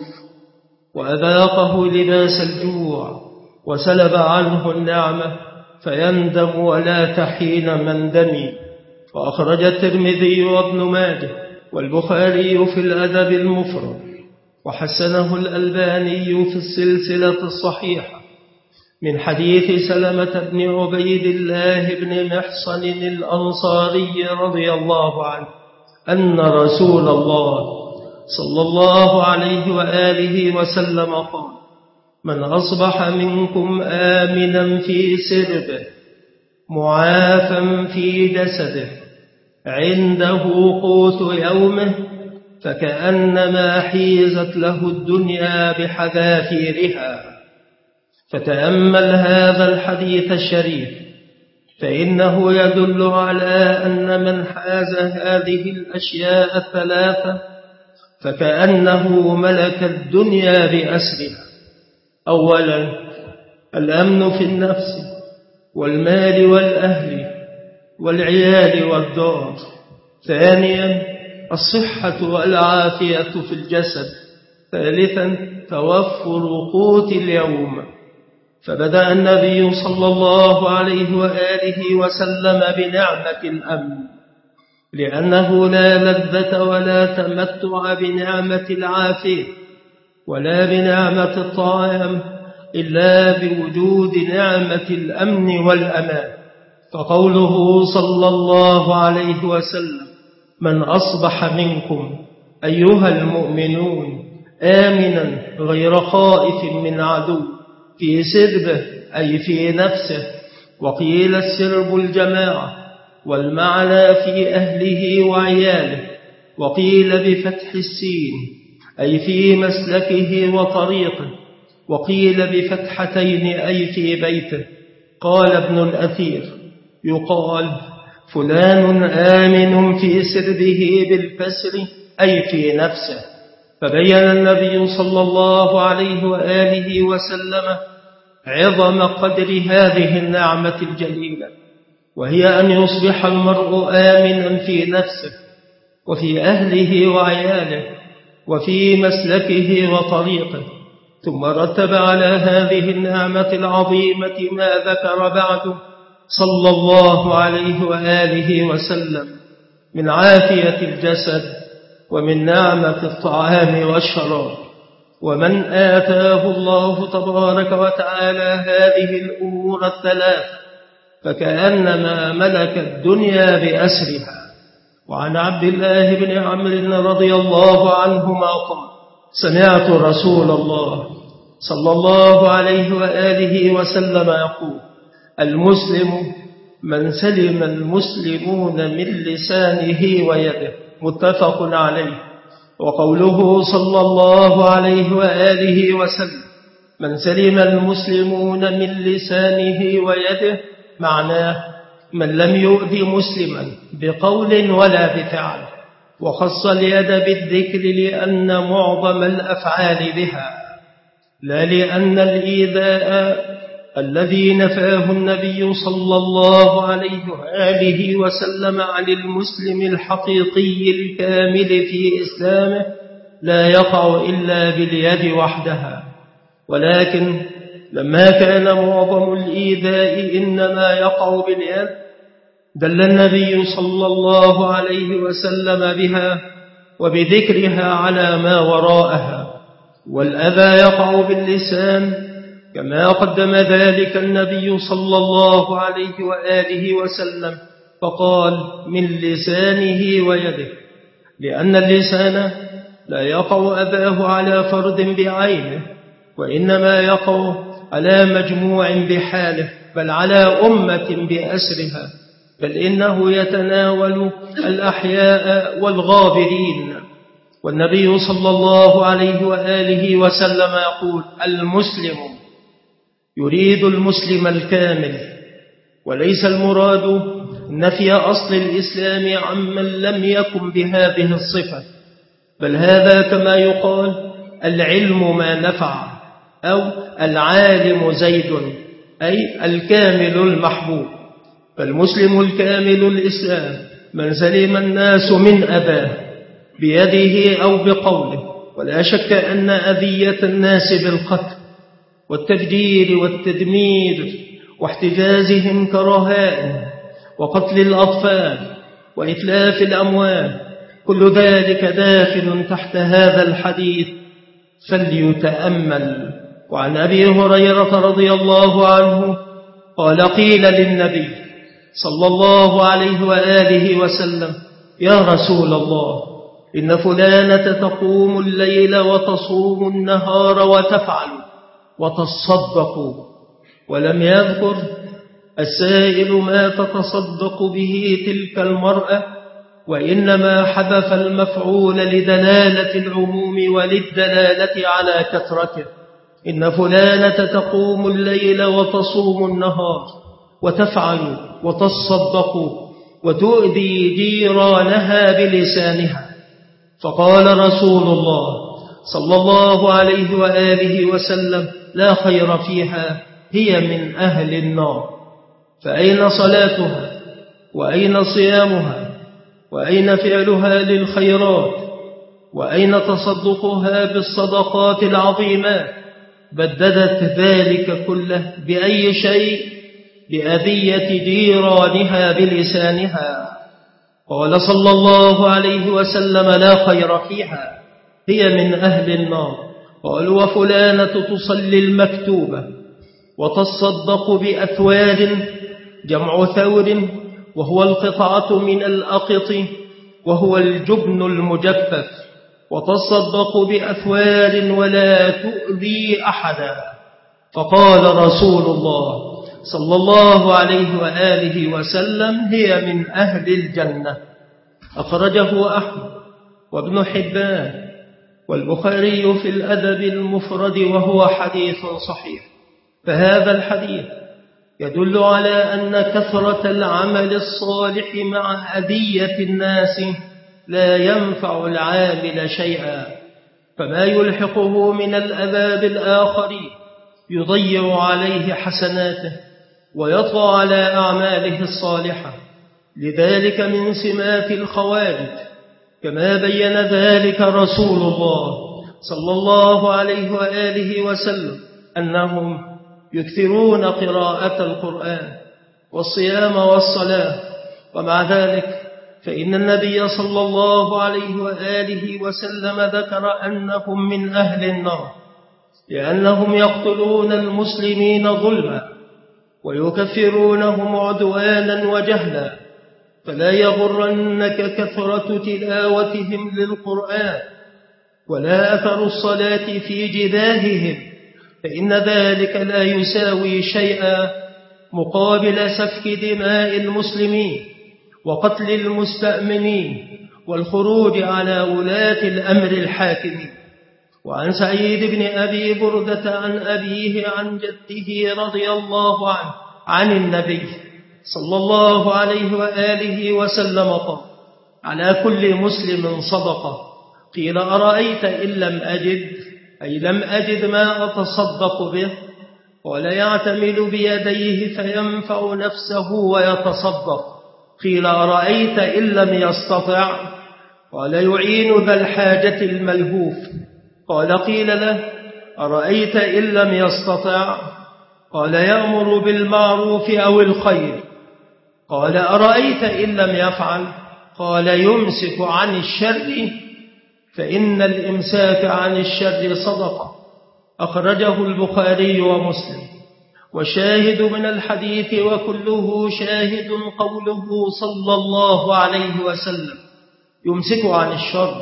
وأذاقه لباس الجوع وسلب عنه النعمة فيندم ولا تحين مندمي. وأخرج الترمذي وابن ماجه والبخاري في الأدب المفرد وحسنه الألباني في السلسلة الصحيحة من حديث سلمة بن عبيد الله بن محصن الأنصاري رضي الله عنه أن رسول الله صلى الله عليه وآله وسلم قال: من أصبح منكم آمنا في سربه معافا في جسده عنده قوت يومه فكأنما حيزت له الدنيا بحذافيرها. فتأمل هذا الحديث الشريف، فإنه يدل على أن من حاز هذه الأشياء الثلاثة فكأنه ملك الدنيا بأسرها. أولا الأمن في النفس والمال والأهل والعيال والدار. ثانيا الصحة والعافية في الجسد. ثالثا توفر قوت اليوم. فبدأ النبي صلى الله عليه وآله وسلم بنعمة الأمن، لأنه لا لذة ولا تمتع بنعمة العافية ولا بنعمة الطعام إلا بوجود نعمة الأمن والأمان. فقوله صلى الله عليه وسلم: من أصبح منكم أيها المؤمنون آمنا غير خائف من عدو في سربه أي في نفسه. وقيل السرب الجماعة والمعنى في أهله وعياله. وقيل بفتح السين أي في مسلكه وطريقه. وقيل بفتحتين أي في بيته. قال ابن الأثير: يقال فلان آمن في سربه بالكسر أي في نفسه. فبين النبي صلى الله عليه وآله وسلم عظم قدر هذه النعمة الجليلة، وهي أن يصبح المرء آمنا في نفسه وفي أهله وعياله وفي مسلكه وطريقه. ثم رتب على هذه النعمة العظيمة ما ذكر بعده صلى الله عليه وآله وسلم من عافية الجسد ومن نعمة الطعام والشراب. ومن آتاه الله تبارك وتعالى هذه الأمور الثلاث فكأنما ملك الدنيا بأسرها. وعن عبد الله بن عمرو رضي الله عنهما قال: سمعت رسول الله صلى الله عليه وآله وسلم يقول: المسلم من سلم المسلمون من لسانه ويده، متفق عليه. وقوله صلى الله عليه وآله وسلم من سلم المسلمون من لسانه ويده، معناه من لم يؤذي مسلما بقول ولا بفعل، وخص اليد بالذكر لأن معظم الأفعال بها، لا لأن الإيذاء الذي نفاه النبي صلى الله عليه وآله وسلم عن المسلم الحقيقي الكامل في إسلامه لا يقع إلا باليد وحدها، ولكن لما كان معظم الإيذاء إنما يقع باليد دل النبي صلى الله عليه وسلم بها وبذكرها على ما وراءها، والأذى يقع باللسان كما قدم ذلك النبي صلى الله عليه وآله وسلم فقال من لسانه ويده، لأن اللسان لا يقع أذاه على فرد بعينه، وإنما يقع على مجموع بحاله، بل على أمة بأسرها، بل إنه يتناول الأحياء والغابرين. والنبي صلى الله عليه وآله وسلم يقول المسلم يريد المسلم الكامل، وليس المراد نفي أصل الإسلام عمن لم يكن بهذه الصفة، بل هذا كما يقال العلم ما نفع، أو العالم زيد، أي الكامل المحبوب. فالمسلم الكامل الإسلام من سلم الناس من أذاه بيده أو بقوله، ولا شك أن أذية الناس بالقتل والتفجير والتدمير واحتجازهم كرهائن وقتل الأطفال وإتلاف الأموال كل ذلك داخل تحت هذا الحديث فليتأمل. وعن أبي هريرة رضي الله عنه قال قيل للنبي صلى الله عليه وآله وسلم يا رسول الله إن فلانة تقوم الليل وتصوم النهار وتفعل وتصدق، ولم يذكر السائل ما تتصدق به تلك المرأة، وإنما حذف المفعول لدلالة العموم وللدلالة على كثرته. إن فلانة تقوم الليل وتصوم النهار وتفعل وتصدق وتؤذي جيرانها بلسانها، فقال رسول الله صلى الله عليه وآله وسلم لا خير فيها، هي من أهل النار. فأين صلاتها وأين صيامها وأين فعلها للخيرات وأين تصدقها بالصدقات العظيمات؟ بددت ذلك كله بأي شيء؟ بأذية جيرانها بلسانها. قال صلى الله عليه وسلم لا خير فيها، هي من أهل النار. قال وفلانة تصلي المكتوبة وتصدق بأثوار، جمع ثور وهو القطعة من الأقط وهو الجبن المجفف، وتصدق بأثوار ولا تؤذي أحدا. فقال رسول الله صلى الله عليه وآله وسلم هي من أهل الجنة. أخرجه أحمد وابن حبان والبخاري في الأدب المفرد وهو حديث صحيح. فهذا الحديث يدل على أن كثرة العمل الصالح مع أذية الناس لا ينفع العامل شيئا، فما يلحقه من الأذى بالآخرين يضيع عليه حسناته ويطغى على أعماله الصالحة. لذلك من سمات الخوارج كما بين ذلك رسول الله صلى الله عليه وآله وسلم أنهم يكثرون قراءة القرآن والصيام والصلاة، ومع ذلك فإن النبي صلى الله عليه وآله وسلم ذكر أنهم من أهل النار، لأنهم يقتلون المسلمين ظلما ويكفرونهم عدوانا وجهلا. فلا يغرنك كثرة تلاوتهم للقرآن ولا أثر الصلاة في جباههم، فإن ذلك لا يساوي شيئا مقابل سفك دماء المسلمين وقتل المستأمنين والخروج على ولاة الأمر الحاكمين. وعن سعيد بن أبي بردة عن أبيه عن جده رضي الله عنه عن النبي صلى الله عليه وآله وسلم قال: على كل مسلم صدقة. قيل: أرأيت إن لم أجد، أي لم أجد ما أتصدق به؟ قال: يعتمل بيديه فينفع نفسه ويتصدق. قيل: أرأيت إن لم يستطع؟ قال: يعين ذا الحاجة الملهوف. قال: قيل له: أرأيت إن لم يستطع؟ قال: يأمر بالمعروف أو الخير. قال: أرأيت إن لم يفعل؟ قال: يمسك عن الشر، فإن الإمساك عن الشر صدقة. أخرجه البخاري ومسلم. وشاهد من الحديث وكله شاهد قوله صلى الله عليه وسلم: يمسك عن الشر،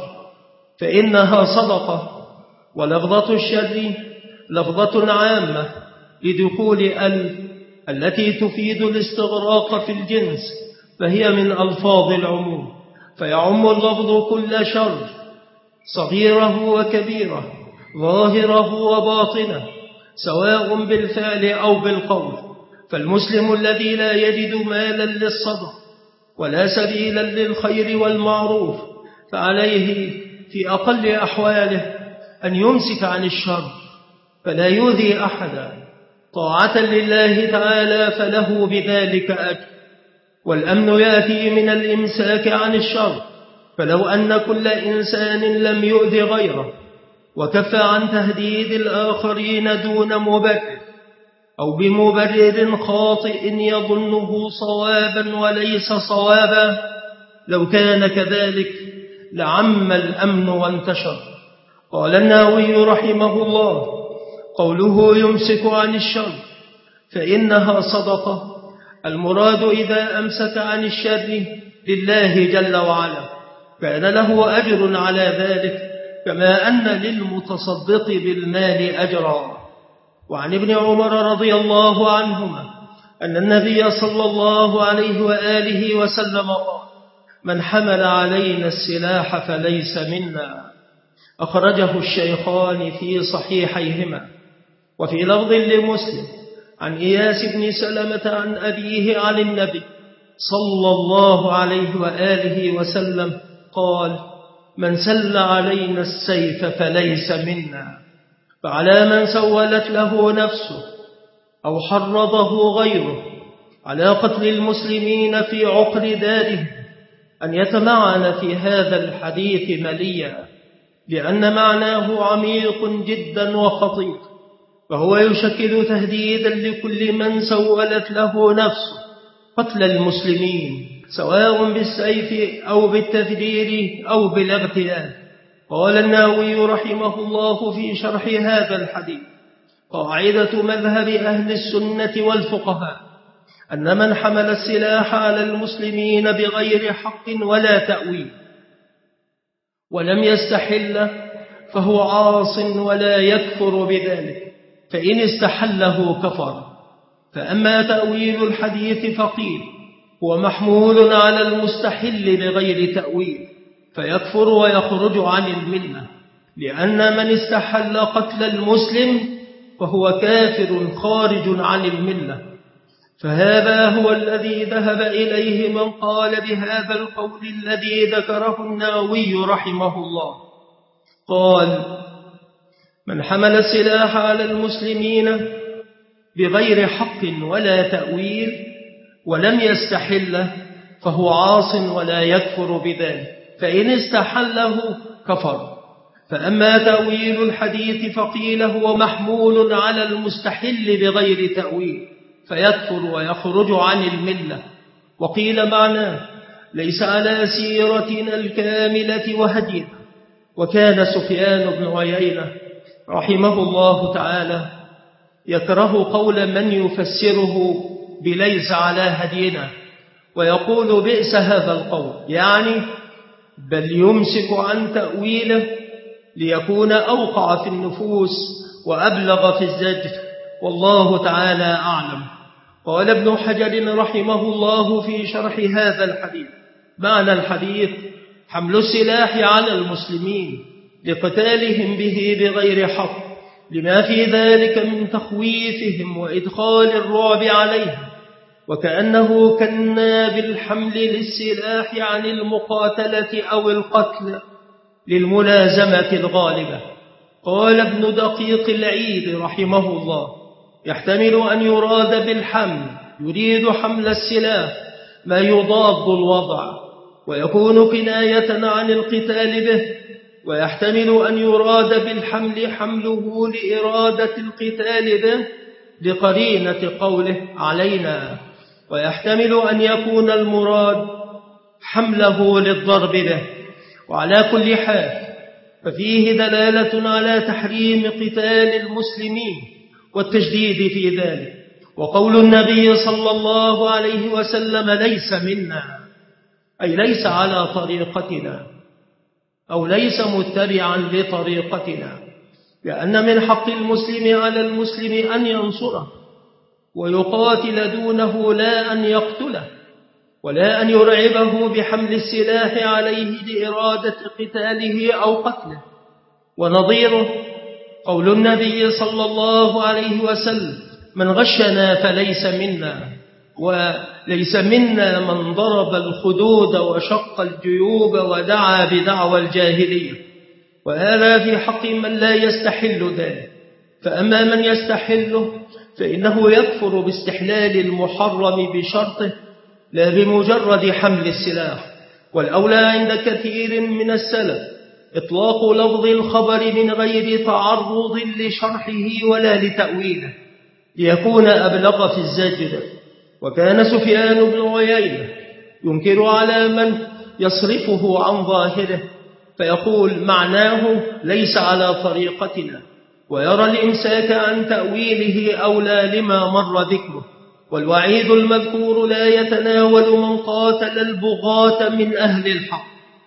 فإنها صدقة. ولفظة الشر لفظة عامة لدخول ال التي تفيد الاستغراق في الجنس، فهي من ألفاظ العموم، فيعم اللفظ كل شر، صغيره وكبيره، ظاهره وباطنه، سواء بالفعل أو بالقول. فالمسلم الذي لا يجد مالا للصدق ولا سبيلا للخير والمعروف، فعليه في أقل أحواله أن يمسك عن الشر فلا يؤذي أحدا طاعة لله تعالى، فله بذلك أجر. والأمن يأتي من الإمساك عن الشر، فلو أن كل إنسان لم يؤذي غيره وكف عن تهديد الآخرين دون مبرر أو بمبرر خاطئ يظنه صوابا وليس صوابا، لو كان كذلك لعم الأمن وانتشر. قال النووي رحمه الله: قوله يمسك عن الشر فإنها صدقة، المراد إذا أمسك عن الشر لله جل وعلا كان له أجر على ذلك، كما أن للمتصدق بالمال أجرا. وعن ابن عمر رضي الله عنهما أن النبي صلى الله عليه وآله وسلم قال: من حمل علينا السلاح فليس منا. أخرجه الشيخان في صحيحيهما. وفي لفظ لمسلم عن إياس بن سلمة عن أبيه عن النبي صلى الله عليه وآله وسلم قال: من سل علينا السيف فليس منا. فعلى من سولت له نفسه أو حرضه غيره على قتل المسلمين في عقر داره أن يتمعن في هذا الحديث مليا، لأن معناه عميق جدا وخطير، فهو يشكل تهديدا لكل من سولت له نفسه قتل المسلمين، سواء بالسيف أو بالتفجير أو بالاغتيال. قال النووي رحمه الله في شرح هذا الحديث: قاعدة مذهب أهل السنة والفقهاء أن من حمل السلاح على المسلمين بغير حق ولا تأويل ولم يستحل فهو عاص ولا يكفر بذلك، فإن استحله كفر. فأما تأويل الحديث فقيل هو محمول على المستحل بغير تأويل فيكفر ويخرج عن الملة، لأن من استحل قتل المسلم فهو كافر خارج عن الملة. فهذا هو الذي ذهب إليه من قال بهذا القول الذي ذكره النووي رحمه الله. قال: من حمل السلاح على المسلمين بغير حق ولا تأويل ولم يستحله فهو عاص ولا يكفر بذلك، فإن استحله كفر. فأما تأويل الحديث فقيل هو محمول على المستحل بغير تأويل فيكفر ويخرج عن الملة. وقيل معناه ليس على سيرتنا الكاملة وهدينا. وكان سفيان بن عيينة رحمه الله تعالى يكره قول من يفسره بليس على هدينا، ويقول بئس هذا القول، يعني بل يمسك عن تأويله ليكون أوقع في النفوس وأبلغ في الزجر، والله تعالى أعلم. قال ابن حجر رحمه الله في شرح هذا الحديث: معنى الحديث حمل السلاح على المسلمين لقتالهم به بغير حق، لما في ذلك من تخويفهم وإدخال الرعب عليهم، وكأنه كنا بالحمل للسلاح عن المقاتلة أو القتل للملازمة الغالبة. قال ابن دقيق العيد رحمه الله: يحتمل أن يراد بالحمل يريد حمل السلاح ما يضاد الوضع ويكون كناية عن القتال به، ويحتمل أن يراد بالحمل حمله لإرادة القتال به لقرينة قوله علينا، ويحتمل أن يكون المراد حمله للضرب به. وعلى كل حال ففيه دلالة على تحريم قتال المسلمين والتشديد في ذلك. وقول النبي صلى الله عليه وسلم ليس منا، أي ليس على طريقتنا أو ليس متبعا لطريقتنا، لأن من حق المسلم على المسلم أن ينصره ويقاتل دونه، لا أن يقتله، ولا أن يرعبه بحمل السلاح عليه لإرادة قتاله أو قتله. ونظيره قول النبي صلى الله عليه وسلم: من غشنا فليس منا، وليس منا من ضرب الخدود وشق الجيوب ودعا بدعوى الجاهلية. وهذا في حق من لا يستحل ذلك. فأما من يستحله فإنه يكفر باستحلال المحرم بشرطه لا بمجرد حمل السلاح. والأولى عند كثير من السلف إطلاق لفظ الخبر من غير تعرض لشرحه ولا لتأويله ليكون أبلغ في الزجر. وكان سفيان بن عيينة ينكر على من يصرفه عن ظاهره فيقول معناه ليس على طريقتنا، ويرى الإمساك عن تأويله أولى لما مر ذكره. والوعيد المذكور لا يتناول من قاتل البغاة من أهل الحق،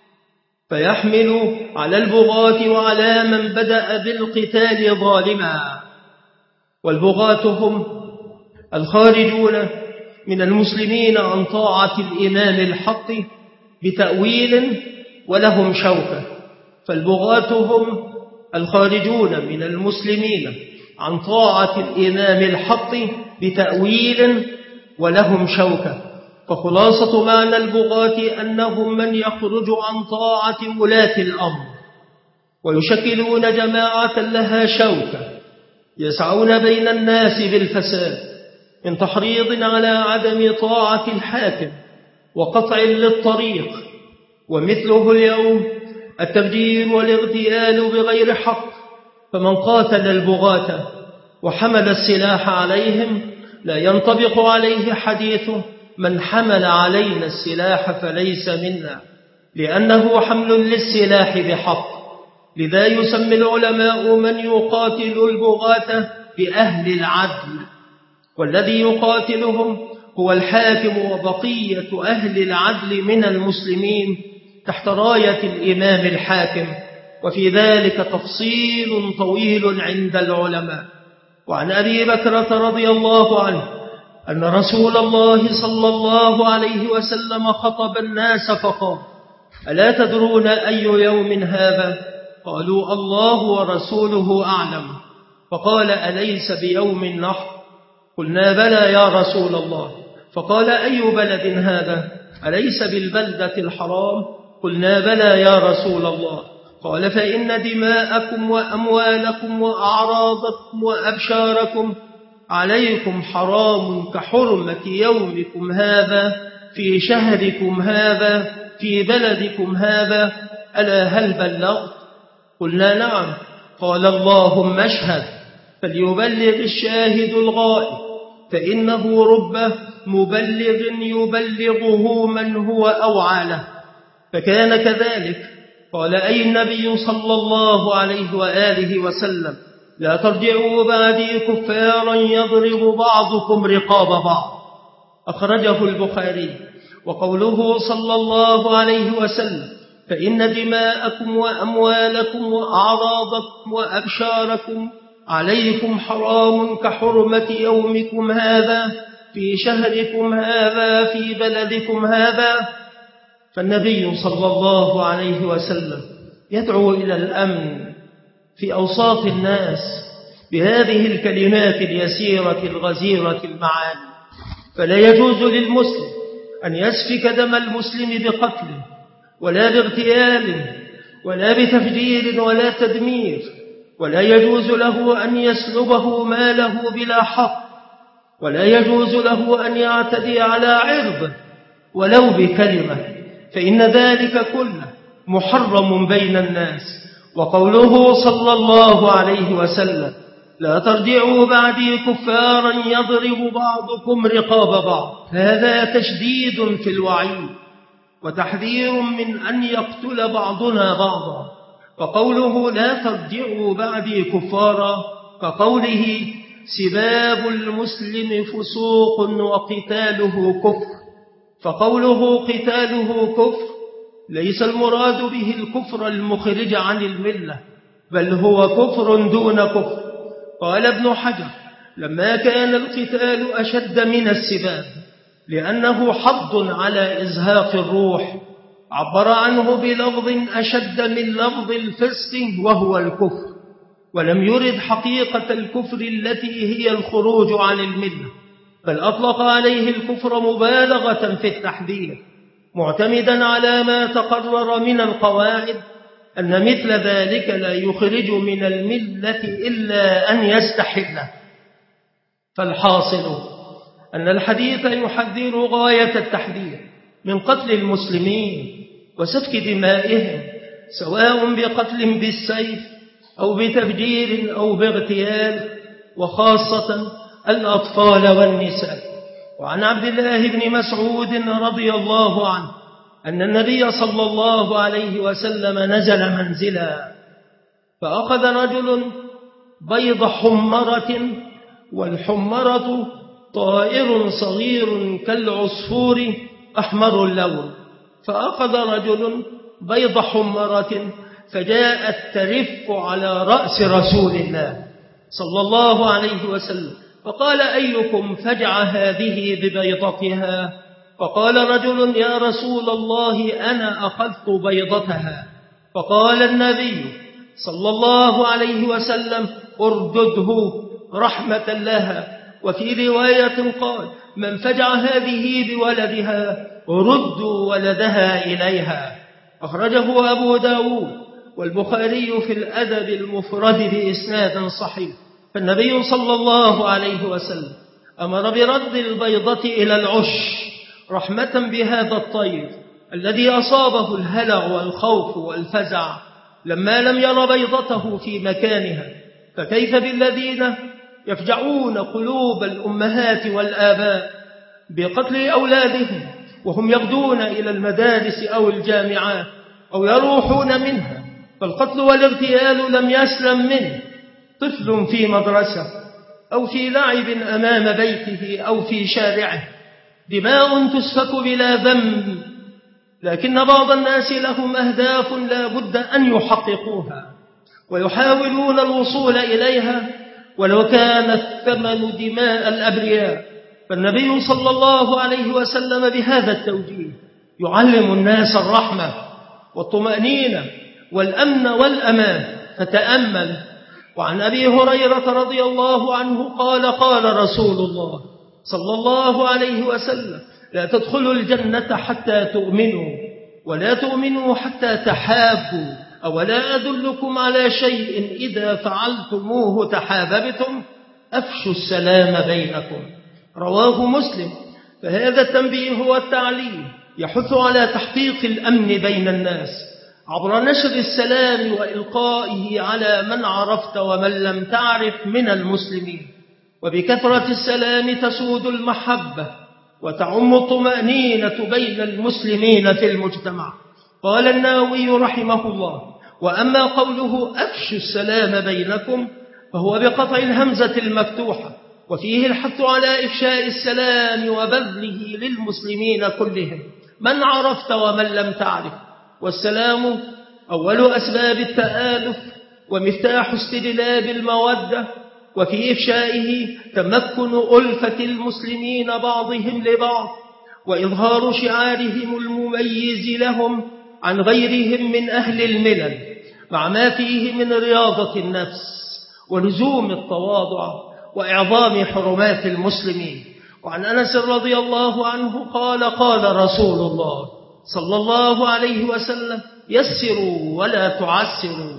فيحمل على البغاة وعلى من بدأ بالقتال ظالما. والبغاة هم الخارجون من المسلمين عن طاعة الإمام الحق بتأويل ولهم شوكة. فالبغاة هم الخارجون من المسلمين عن طاعة الإمام الحق بتأويل ولهم شوكة. فخلاصة معنى البغاة أنهم من يخرج عن طاعة ولاة الأمر ويشكلون جماعة لها شوكة يسعون بين الناس بالفساد من تحريض على عدم طاعة الحاكم وقطع للطريق. ومثله اليوم التفجير والاغتيال بغير حق. فمن قاتل البغاة وحمل السلاح عليهم لا ينطبق عليه حديث من حمل علينا السلاح فليس منا، لأنه حمل للسلاح بحق. لذا يسمي العلماء من يقاتل البغاة بأهل العدل، والذي يقاتلهم هو الحاكم وبقية أهل العدل من المسلمين تحت راية الإمام الحاكم. وفي ذلك تفصيل طويل عند العلماء. وعن أبي بكرة رضي الله عنه أن رسول الله صلى الله عليه وسلم خطب الناس فقال: ألا تدرون أي يوم هذا؟ قالوا: الله ورسوله أعلم. فقال: أليس بيوم النحر؟ قلنا: بلى يا رسول الله. فقال: أي بلد هذا؟ أليس بالبلدة الحرام؟ قلنا: بلى يا رسول الله. قال: فإن دماءكم وأموالكم وأعراضكم وأبشاركم عليكم حرام كحرمة يومكم هذا في شهركم هذا في بلدكم هذا. ألا هل بلغت؟ قلنا: نعم. قال: اللهم اشهد. فليبلغ الشاهد الغائب، فإنه رب مبلغ يبلغه من هو أوعى له. فكان كذلك. قال: أي النبي صلى الله عليه وآله وسلم: لا ترجعوا بعدي كفارا يضرب بعضكم رقاب بعض. أخرجه البخاري. وقوله صلى الله عليه وسلم: فإن دماءكم وأموالكم وأعراضكم وأبشاركم عليكم حرام كحرمة يومكم هذا في شهركم هذا في بلدكم هذا. فالنبي صلى الله عليه وسلم يدعو إلى الأمن في أوساط الناس بهذه الكلمات اليسيرة الغزيرة المعاني. فلا يجوز للمسلم أن يسفك دم المسلم بقتله ولا باغتيال ولا بتفجير ولا تدمير، ولا يجوز له أن يسلبه ماله بلا حق، ولا يجوز له أن يعتدي على عرضه ولو بكلمة، فإن ذلك كله محرم بين الناس. وقوله صلى الله عليه وسلم: لا ترجعوا بعدي كفارا يضرب بعضكم رقاب بعض، هذا تشديد في الوعيد وتحذير من أن يقتل بعضنا بعضا. وقوله لا ترجعوا بعدي كفارا كقوله سباب المسلم فسوق وقتاله كفر، فقوله قتاله كفر ليس المراد به الكفر المخرج عن الملة، بل هو كفر دون كفر. قال ابن حجر: لما كان القتال أشد من السباب لأنه حض على إزهاق الروح، عبر عنه بلفظ أشد من لفظ الفسق وهو الكفر، ولم يرد حقيقة الكفر التي هي الخروج عن الملة، بل أطلق عليه الكفر مبالغة في التحذير، معتمدا على ما تقرر من القواعد أن مثل ذلك لا يخرج من الملة إلا أن يستحله. فالحاصل أن الحديث يحذر غاية التحذير من قتل المسلمين وسفك دمائهم، سواء بقتل بالسيف أو بتفجير أو باغتيال، وخاصة الأطفال والنساء. وعن عبد الله بن مسعود رضي الله عنه أن النبي صلى الله عليه وسلم نزل منزلا، فأخذ رجل بيض حمرة، والحمرة طائر صغير كالعصفور أحمر اللون، فأخذ رجل بيض حمرة فجاءت ترف على رأس رسول الله صلى الله عليه وسلم، فقال: أيكم فجع هذه ببيضتها؟ فقال رجل: يا رسول الله أنا أخذت بيضتها. فقال النبي صلى الله عليه وسلم: اردده رحمة لها. وفي رواية قال: من فجع هذه بولدها ردوا ولدها إليها. أخرجه أبو داود والبخاري في الأدب المفرد بإسناد صحيح. فالنبي صلى الله عليه وسلم أمر برد البيضة إلى العش رحمة بهذا الطير الذي أصابه الهلع والخوف والفزع لما لم ير بيضته في مكانها، فكيف بالذين يفجعون قلوب الأمهات والآباء بقتل أولادهم وهم يغدون إلى المدارس أو الجامعات أو يروحون منها؟ فالقتل والاغتيال لم يسلم منه طفل في مدرسة أو في لعب أمام بيته أو في شارعه، دماء تسفك بلا ذنب، لكن بعض الناس لهم أهداف لا بد أن يحققوها ويحاولون الوصول إليها ولو كان الثمن دماء الأبرياء. فالنبي صلى الله عليه وسلم بهذا التوجيه يعلم الناس الرحمة والطمأنينة والأمن والأمان. فتأمل. وعن أبي هريرة رضي الله عنه قال: قال رسول الله صلى الله عليه وسلم: لا تدخلوا الجنة حتى تؤمنوا، ولا تؤمنوا حتى تحابوا، أولا أدلكم على شيء إذا فعلتموه تحاببتم؟ أفشوا السلام بينكم. رواه مسلم. فهذا التنبيه والتعليم يحث على تحقيق الأمن بين الناس عبر نشر السلام وإلقائه على من عرفت ومن لم تعرف من المسلمين. وبكثرة السلام تسود المحبة وتعم الطمأنينة بين المسلمين في المجتمع. قال النووي رحمه الله: وأما قوله أفشوا السلام بينكم فهو بقطع الهمزة المفتوحة، وفيه الحث على إفشاء السلام وبذله للمسلمين كلهم من عرفت ومن لم تعرف. والسلام أول أسباب التآلف ومفتاح استجلاب المودة وفي إفشائه تمكن ألفة المسلمين بعضهم لبعض، وإظهار شعارهم المميز لهم عن غيرهم من أهل الملل، مع ما فيه من رياضة النفس ولزوم التواضع وإعظام حرمات المسلمين. وعن أنس رضي الله عنه قال قال رسول الله صلى الله عليه وسلم: يسروا ولا تعسروا،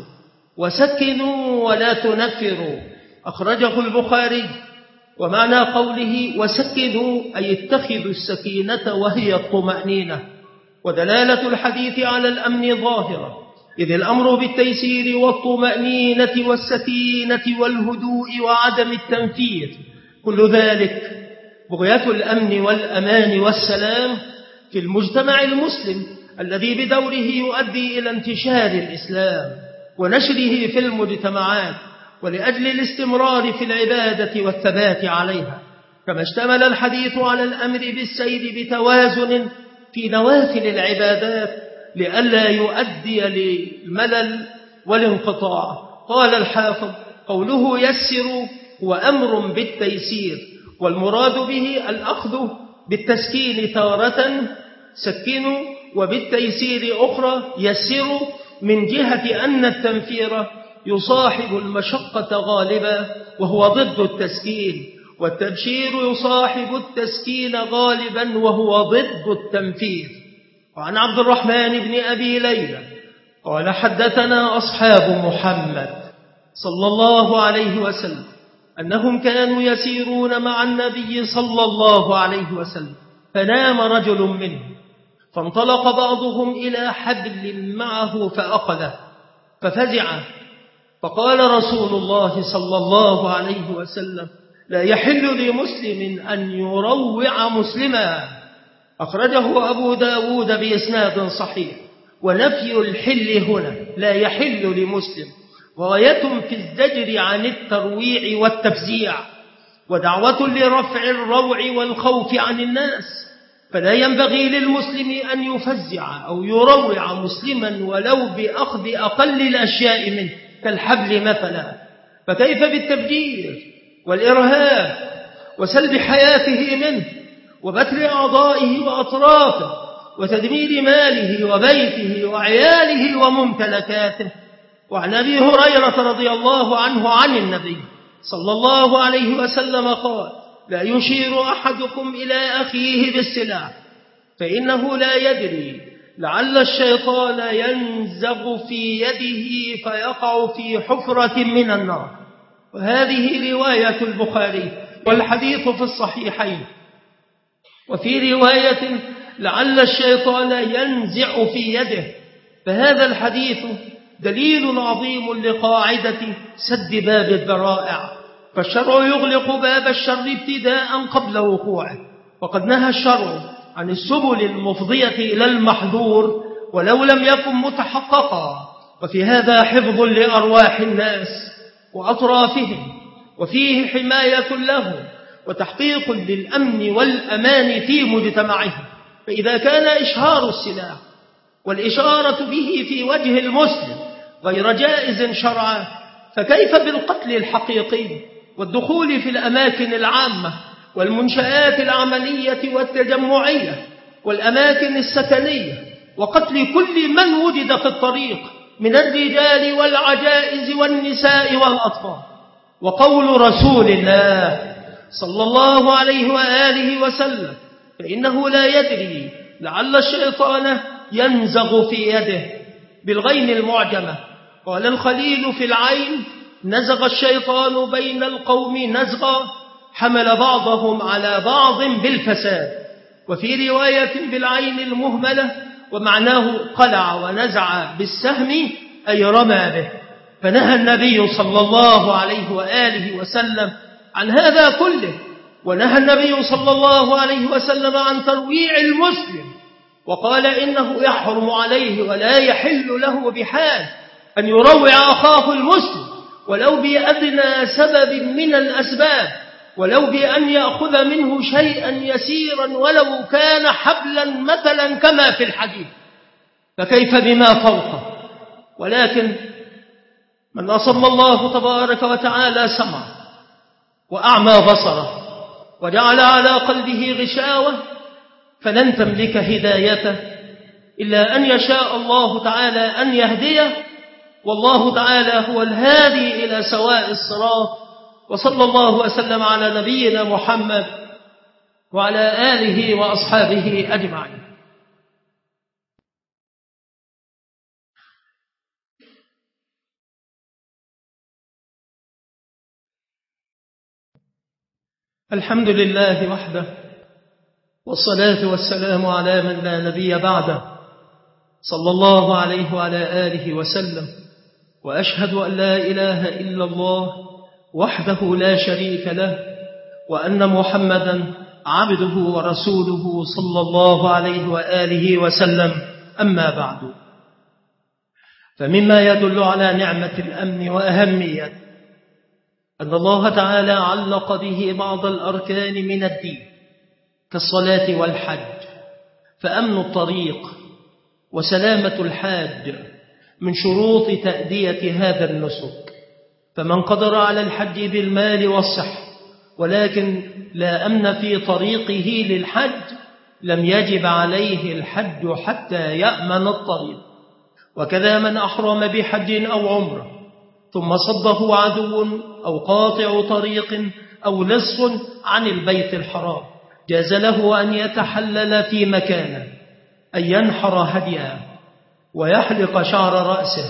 وسكنوا ولا تنفروا. أخرجه البخاري. ومعنى قوله وسكنوا أي اتخذوا السكينة وهي الطمأنينة. ودلالة الحديث على الأمن ظاهرة، إذ الأمر بالتيسير والطمأنينة والسكينة والهدوء وعدم التنفير، كل ذلك بغية الأمن والأمان والسلام في المجتمع المسلم الذي بدوره يؤدي إلى انتشار الإسلام ونشره في المجتمعات، ولأجل الاستمرار في العبادة والثبات عليها. كما اشتمل الحديث على الأمر بالسير بتوازن في نوافل العبادات لئلا يؤدي للملل والانقطاع. قال الحافظ: قوله يسروا هو أمر بالتيسير، والمراد به الأخذ بالتسكين تارة سكنوا، وبالتيسير أخرى يسروا، من جهة أن التنفير يصاحب المشقة غالبا وهو ضد التسكين، والتبشير يصاحب التسكين غالبا وهو ضد التنفير. وعن عبد الرحمن بن أبي ليلى قال: حدثنا أصحاب محمد صلى الله عليه وسلم أنهم كانوا يسيرون مع النبي صلى الله عليه وسلم، فنام رجل منهم، فانطلق بعضهم إلى حبل معه فأخذه، ففزع، فقال رسول الله صلى الله عليه وسلم: لا يحل لمسلم أن يروع مسلما. أخرجه أبو داود بإسناد صحيح. ونفي الحل هنا لا يحل لمسلم غاية في الزجر عن الترويع والتفزيع، ودعوة لرفع الروع والخوف عن الناس، فلا ينبغي للمسلم أن يفزع أو يروع مسلما ولو بأخذ أقل الأشياء منه كالحبل مثلا، فكيف بالتفجير والإرهاب وسلب حياته منه وبتر أعضائه وأطرافه وتدمير ماله وبيته وعياله وممتلكاته. وعن أبي هريرة رضي الله عنه عن النبي صلى الله عليه وسلم قال: لا يشير أحدكم إلى أخيه بالسلاح، فإنه لا يدري لعل الشيطان ينزغ في يده فيقع في حفرة من النار. وهذه رواية البخاري، والحديث في الصحيحين. وفي رواية لعل الشيطان ينزع في يده، فهذا الحديث دليل عظيم لقاعدة سد باب الذرائع، فالشرع يغلق باب الشر ابتداء قبل وقوعه، وقد نهى الشرع عن السبل المفضية إلى المحظور ولو لم يكن متحققا، وفي هذا حفظ لأرواح الناس وأطرافهم، وفيه حماية لهم وتحقيق للأمن والأمان في مجتمعهم. فإذا كان إشهار السلاح والإشارة به في وجه المسلم غير جائز شرعا، فكيف بالقتل الحقيقي والدخول في الأماكن العامة والمنشآت العملية والتجمعية والأماكن السكنية، وقتل كل من وجد في الطريق من الرجال والعجائز والنساء والأطفال؟ وقول رسول الله صلى الله عليه وآله وسلم: فإنه لا يدري لعل الشيطان ينزغ في يده، بالغين المعجمة. قال الخليل في العين: نزغ الشيطان بين القوم نزغا حمل بعضهم على بعض بالفساد. وفي رواية بالعين المهملة ومعناه قلع ونزع بالسهم أي رمى به. فنهى النبي صلى الله عليه وآله وسلم عن هذا كله، ونهى النبي صلى الله عليه وسلم عن ترويع المسلم، وقال إنه يحرم عليه ولا يحل له بحال أن يروع أخاه المسلم ولو بأدنى سبب من الأسباب، ولو بأن يأخذ منه شيئا يسيرا ولو كان حبلا مثلا كما في الحديث، فكيف بما فوقه؟ ولكن من أصم الله تبارك وتعالى سمع وأعمى بصره وجعل على قلبه غشاوة فلن تملك هدايته إلا أن يشاء الله تعالى أن يهديه، والله تعالى هو الهادي إلى سواء الصراط. وصلى الله وسلم على نبينا محمد وعلى آله وأصحابه أجمعين. الحمد لله وحده، والصلاة والسلام على من لا نبي بعده، صلى الله عليه وعلى آله وسلم. وأشهد أن لا إله إلا الله وحده لا شريك له، وأن محمدا عبده ورسوله صلى الله عليه وآله وسلم. أما بعد، فمما يدل على نعمة الأمن وأهمية أن الله تعالى علق به بعض الأركان من الدين كالصلاة والحج، فأمن الطريق وسلامة الحاج من شروط تأدية هذا النسك. فمن قدر على الحج بالمال والصحة ولكن لا أمن في طريقه للحج لم يجب عليه الحج حتى يأمن الطريق. وكذا من أحرم بحج أو عمره ثم صده عدو أو قاطع طريق أو لص عن البيت الحرام جاز له أن يتحلل في مكانه، أن ينحر هديه ويحلق شعر رأسه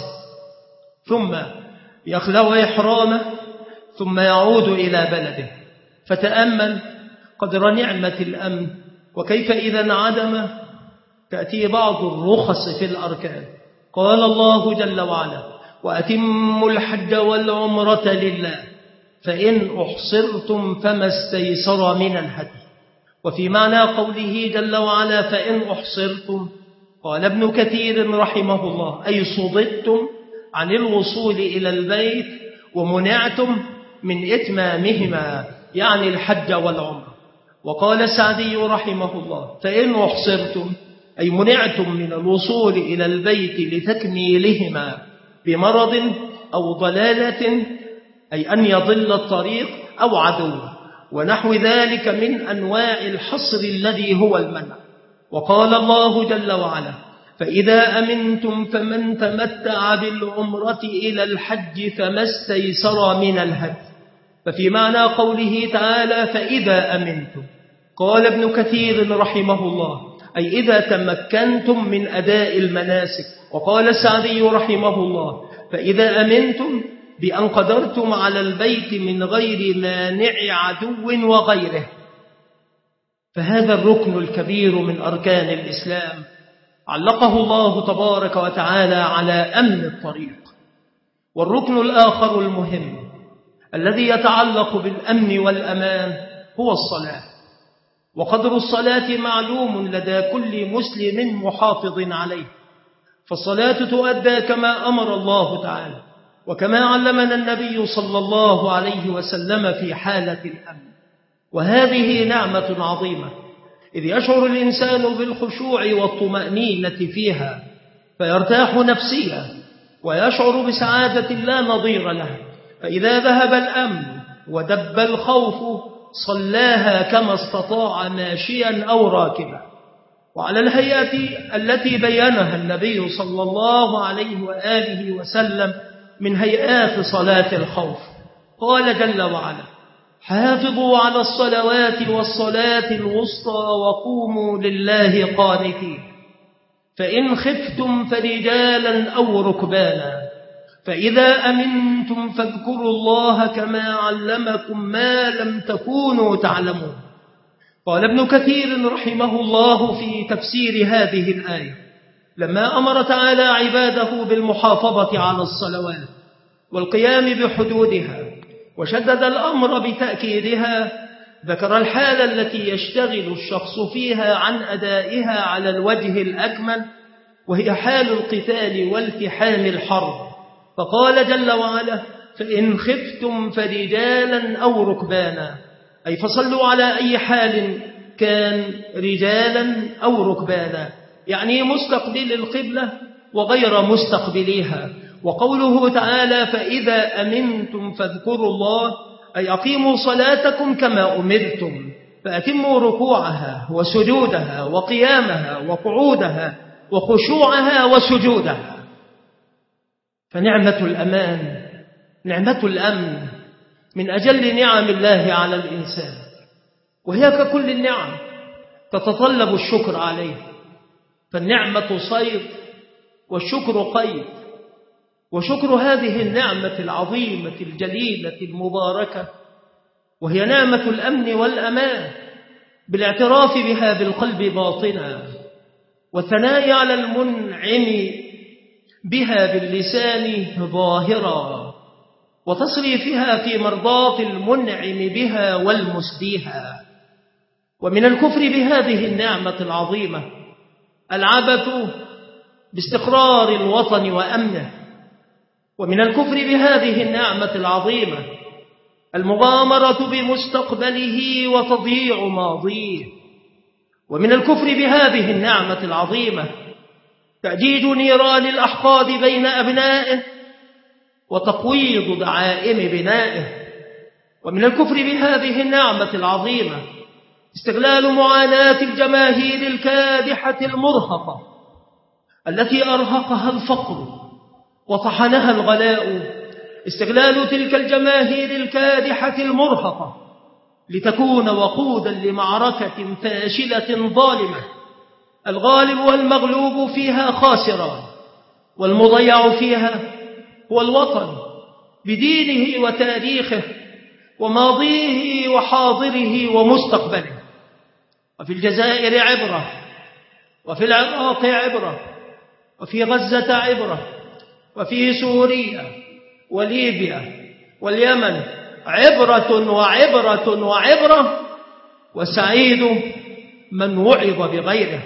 ثم يخلع إحرامه ثم يعود إلى بلده. فتأمل قدر نعمة الأمن، وكيف إذا انعدم تأتي بعض الرخص في الأركان. قال الله جل وعلا: وأتموا الحج والعمرة لله فإن أحصرتم فما استيسر من الهدي. وفي معنى قوله جل وعلا فإن أحصرتم، قال ابن كثير رحمه الله: أي صددتم عن الوصول إلى البيت ومنعتم من إتمامهما، يعني الحج والعمرة. وقال السعدي رحمه الله: فإن أحصرتم أي منعتم من الوصول إلى البيت لتكميلهما بمرض أو ضلالة، أي أن يضل الطريق أو عدو ونحو ذلك من أنواع الحصر الذي هو المنع. وقال الله جل وعلا: فإذا أمنتم فمن تمتع بالعمرة إلى الحج فما استيسر من الهدي. ففي معنى قوله تعالى فإذا أمنتم، قال ابن كثير رحمه الله: أي إذا تمكنتم من أداء المناسك. وقال السعدي رحمه الله: فإذا أمنتم بأن قدرتم على البيت من غير مانع عدو وغيره. فهذا الركن الكبير من أركان الإسلام علقه الله تبارك وتعالى على أمن الطريق. والركن الآخر المهم الذي يتعلق بالأمن والأمان هو الصلاة. وقدر الصلاة معلوم لدى كل مسلم محافظ عليه، فالصلاة تؤدى كما أمر الله تعالى وكما علمنا النبي صلى الله عليه وسلم في حالة الأمن. وهذه نعمة عظيمة، إذ يشعر الإنسان بالخشوع والطمأنينة فيها فيرتاح نفسيا ويشعر بسعادة لا نظير لها. فإذا ذهب الأمن ودب الخوف صلاها كما استطاع ماشيا أو راكبا، وعلى الهيئة التي بينها النبي صلى الله عليه وآله وسلم من هيئات صلاة الخوف. قال جل وعلا: حافظوا على الصلوات والصلاة الوسطى وقوموا لله قانتين، فإن خفتم فرجالا أو ركبانا، فإذا أمنتم فاذكروا الله كما علمكم ما لم تكونوا تعلمون. قال ابن كثير رحمه الله في تفسير هذه الآية: لما أمر تعالى عباده بالمحافظة على الصلوات والقيام بحدودها وشدد الأمر بتأكيدها، ذكر الحالة التي يشتغل الشخص فيها عن أدائها على الوجه الأكمل، وهي حال القتال والتحام الحرب. فقال جل وعلا: فإن خفتم فرجالا أو ركبانا، أي فصلوا على أي حال كان، رجالا أو ركبانا، يعني مستقبل القبلة وغير مستقبليها. وقوله تعالى: فإذا أمنتم فاذكروا الله، أي أقيموا صلاتكم كما أمرتم فأتموا ركوعها وسجودها وقيامها وقعودها وخشوعها وسجودها. فنعمة الأمان، نعمة الأمن من أجل نعم الله على الإنسان، وهي ككل النعم تتطلب الشكر عليه، فالنعمة صيد والشكر قيد. وشكر هذه النعمة العظيمة الجليلة المباركة وهي نعمة الأمن والأمان بالاعتراف بها بالقلب باطنا، والثناء على المنعم بها باللسان ظاهرا، وتصريفها في مرضاة المنعم بها والمسديها. ومن الكفر بهذه النعمة العظيمة العبث باستقرار الوطن وأمنه، ومن الكفر بهذه النعمة العظيمة المغامرة بمستقبله وتضييع ماضيه، ومن الكفر بهذه النعمة العظيمة تأجيج نيران الأحقاد بين أبنائه وتقويض دعائم بنائه، ومن الكفر بهذه النعمة العظيمة استغلال معاناة الجماهير الكادحة المرهقة التي أرهقها الفقر وطحنها الغلاء، استغلال تلك الجماهير الكادحة المرهقة لتكون وقودا لمعركة فاشلة ظالمة الغالب والمغلوب فيها خاسرا، والمضيع فيها هو الوطن بدينه وتاريخه وماضيه وحاضره ومستقبله. وفي الجزائر عبرة، وفي العراق عبرة، وفي غزة عبرة، وفي سوريا وليبيا واليمن عبرة وعبرة وعبرة، وسعيد من وعظ بغيره.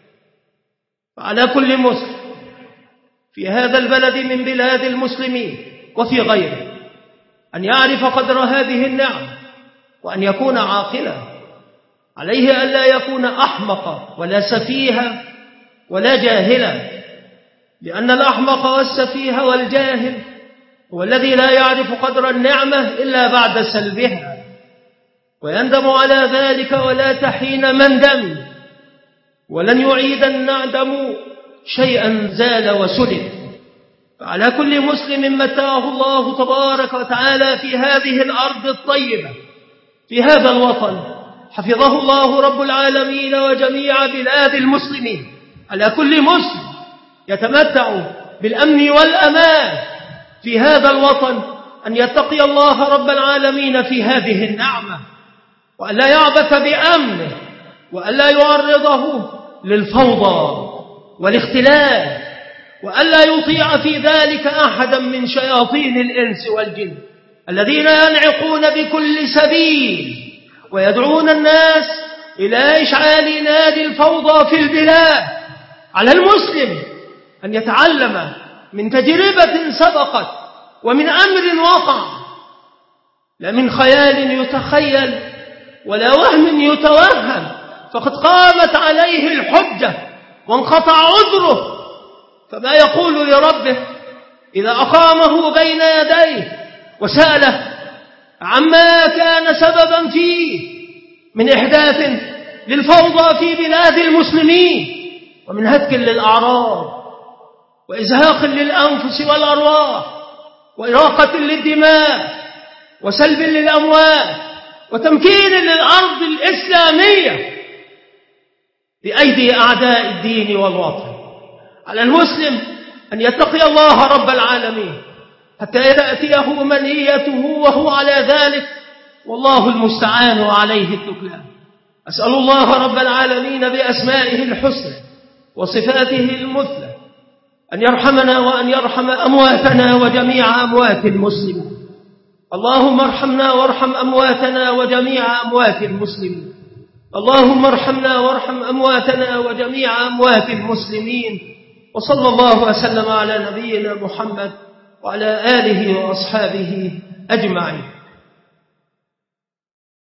فعلى كل مسلم في هذا البلد من بلاد المسلمين وفي غيره أن يعرف قدر هذه النعم وأن يكون عاقلا. عليه ألا يكون أحمق ولا سفيها ولا جاهلا، لأن الأحمق والسفيه والجاهل هو الذي لا يعرف قدر النعمة إلا بعد سلبها، ويندم على ذلك ولا تحين مندم، ولن يعيد الندم شيئا زال وسلب. فعلى كل مسلم متاه الله تبارك وتعالى في هذه الأرض الطيبة في هذا الوطن حفظه الله رب العالمين وجميع بلاد المسلمين، على كل مسلم يتمتع بالأمن والأمان في هذا الوطن أن يتقي الله رب العالمين في هذه النعمة، وأن لا يعبث بأمنه، وأن لا يعرضه للفوضى والاختلاف، وأن لا يطيع في ذلك أحدا من شياطين الإنس والجن الذين ينعقون بكل سبيل ويدعون الناس إلى إشعال نادي الفوضى في البلاد. على المسلم أن يتعلم من تجربة سبقت ومن أمر وقع، لا من خيال يتخيل ولا وهم يتوهم، فقد قامت عليه الحجة وانقطع عذره، فما يقول لربه إذا أقامه بين يديه وسأله عما كان سببا فيه من إحداث للفوضى في بلاد المسلمين ومن هتك للأعراض وإزهاق للأنفس والأرواح وإراقة للدماء وسلب للأموال وتمكين للأرض الإسلامية بأيدي أعداء الدين والوطن. على المسلم أن يتقي الله رب العالمين حتى يأتيه منيته وهو على ذلك، والله المستعان وعليه التكلان. أسأل الله رب العالمين بأسمائه الحسنى وصفاته المثلى أن يرحمنا وأن يرحم أمواتنا وجميع أموات المسلمين. اللهم ارحمنا وارحم أمواتنا وجميع أموات المسلمين. اللهم ارحمنا وارحم أمواتنا وجميع أموات المسلمين. وصلى الله وسلم على نبينا محمد وعلى آله وأصحابه أجمعين.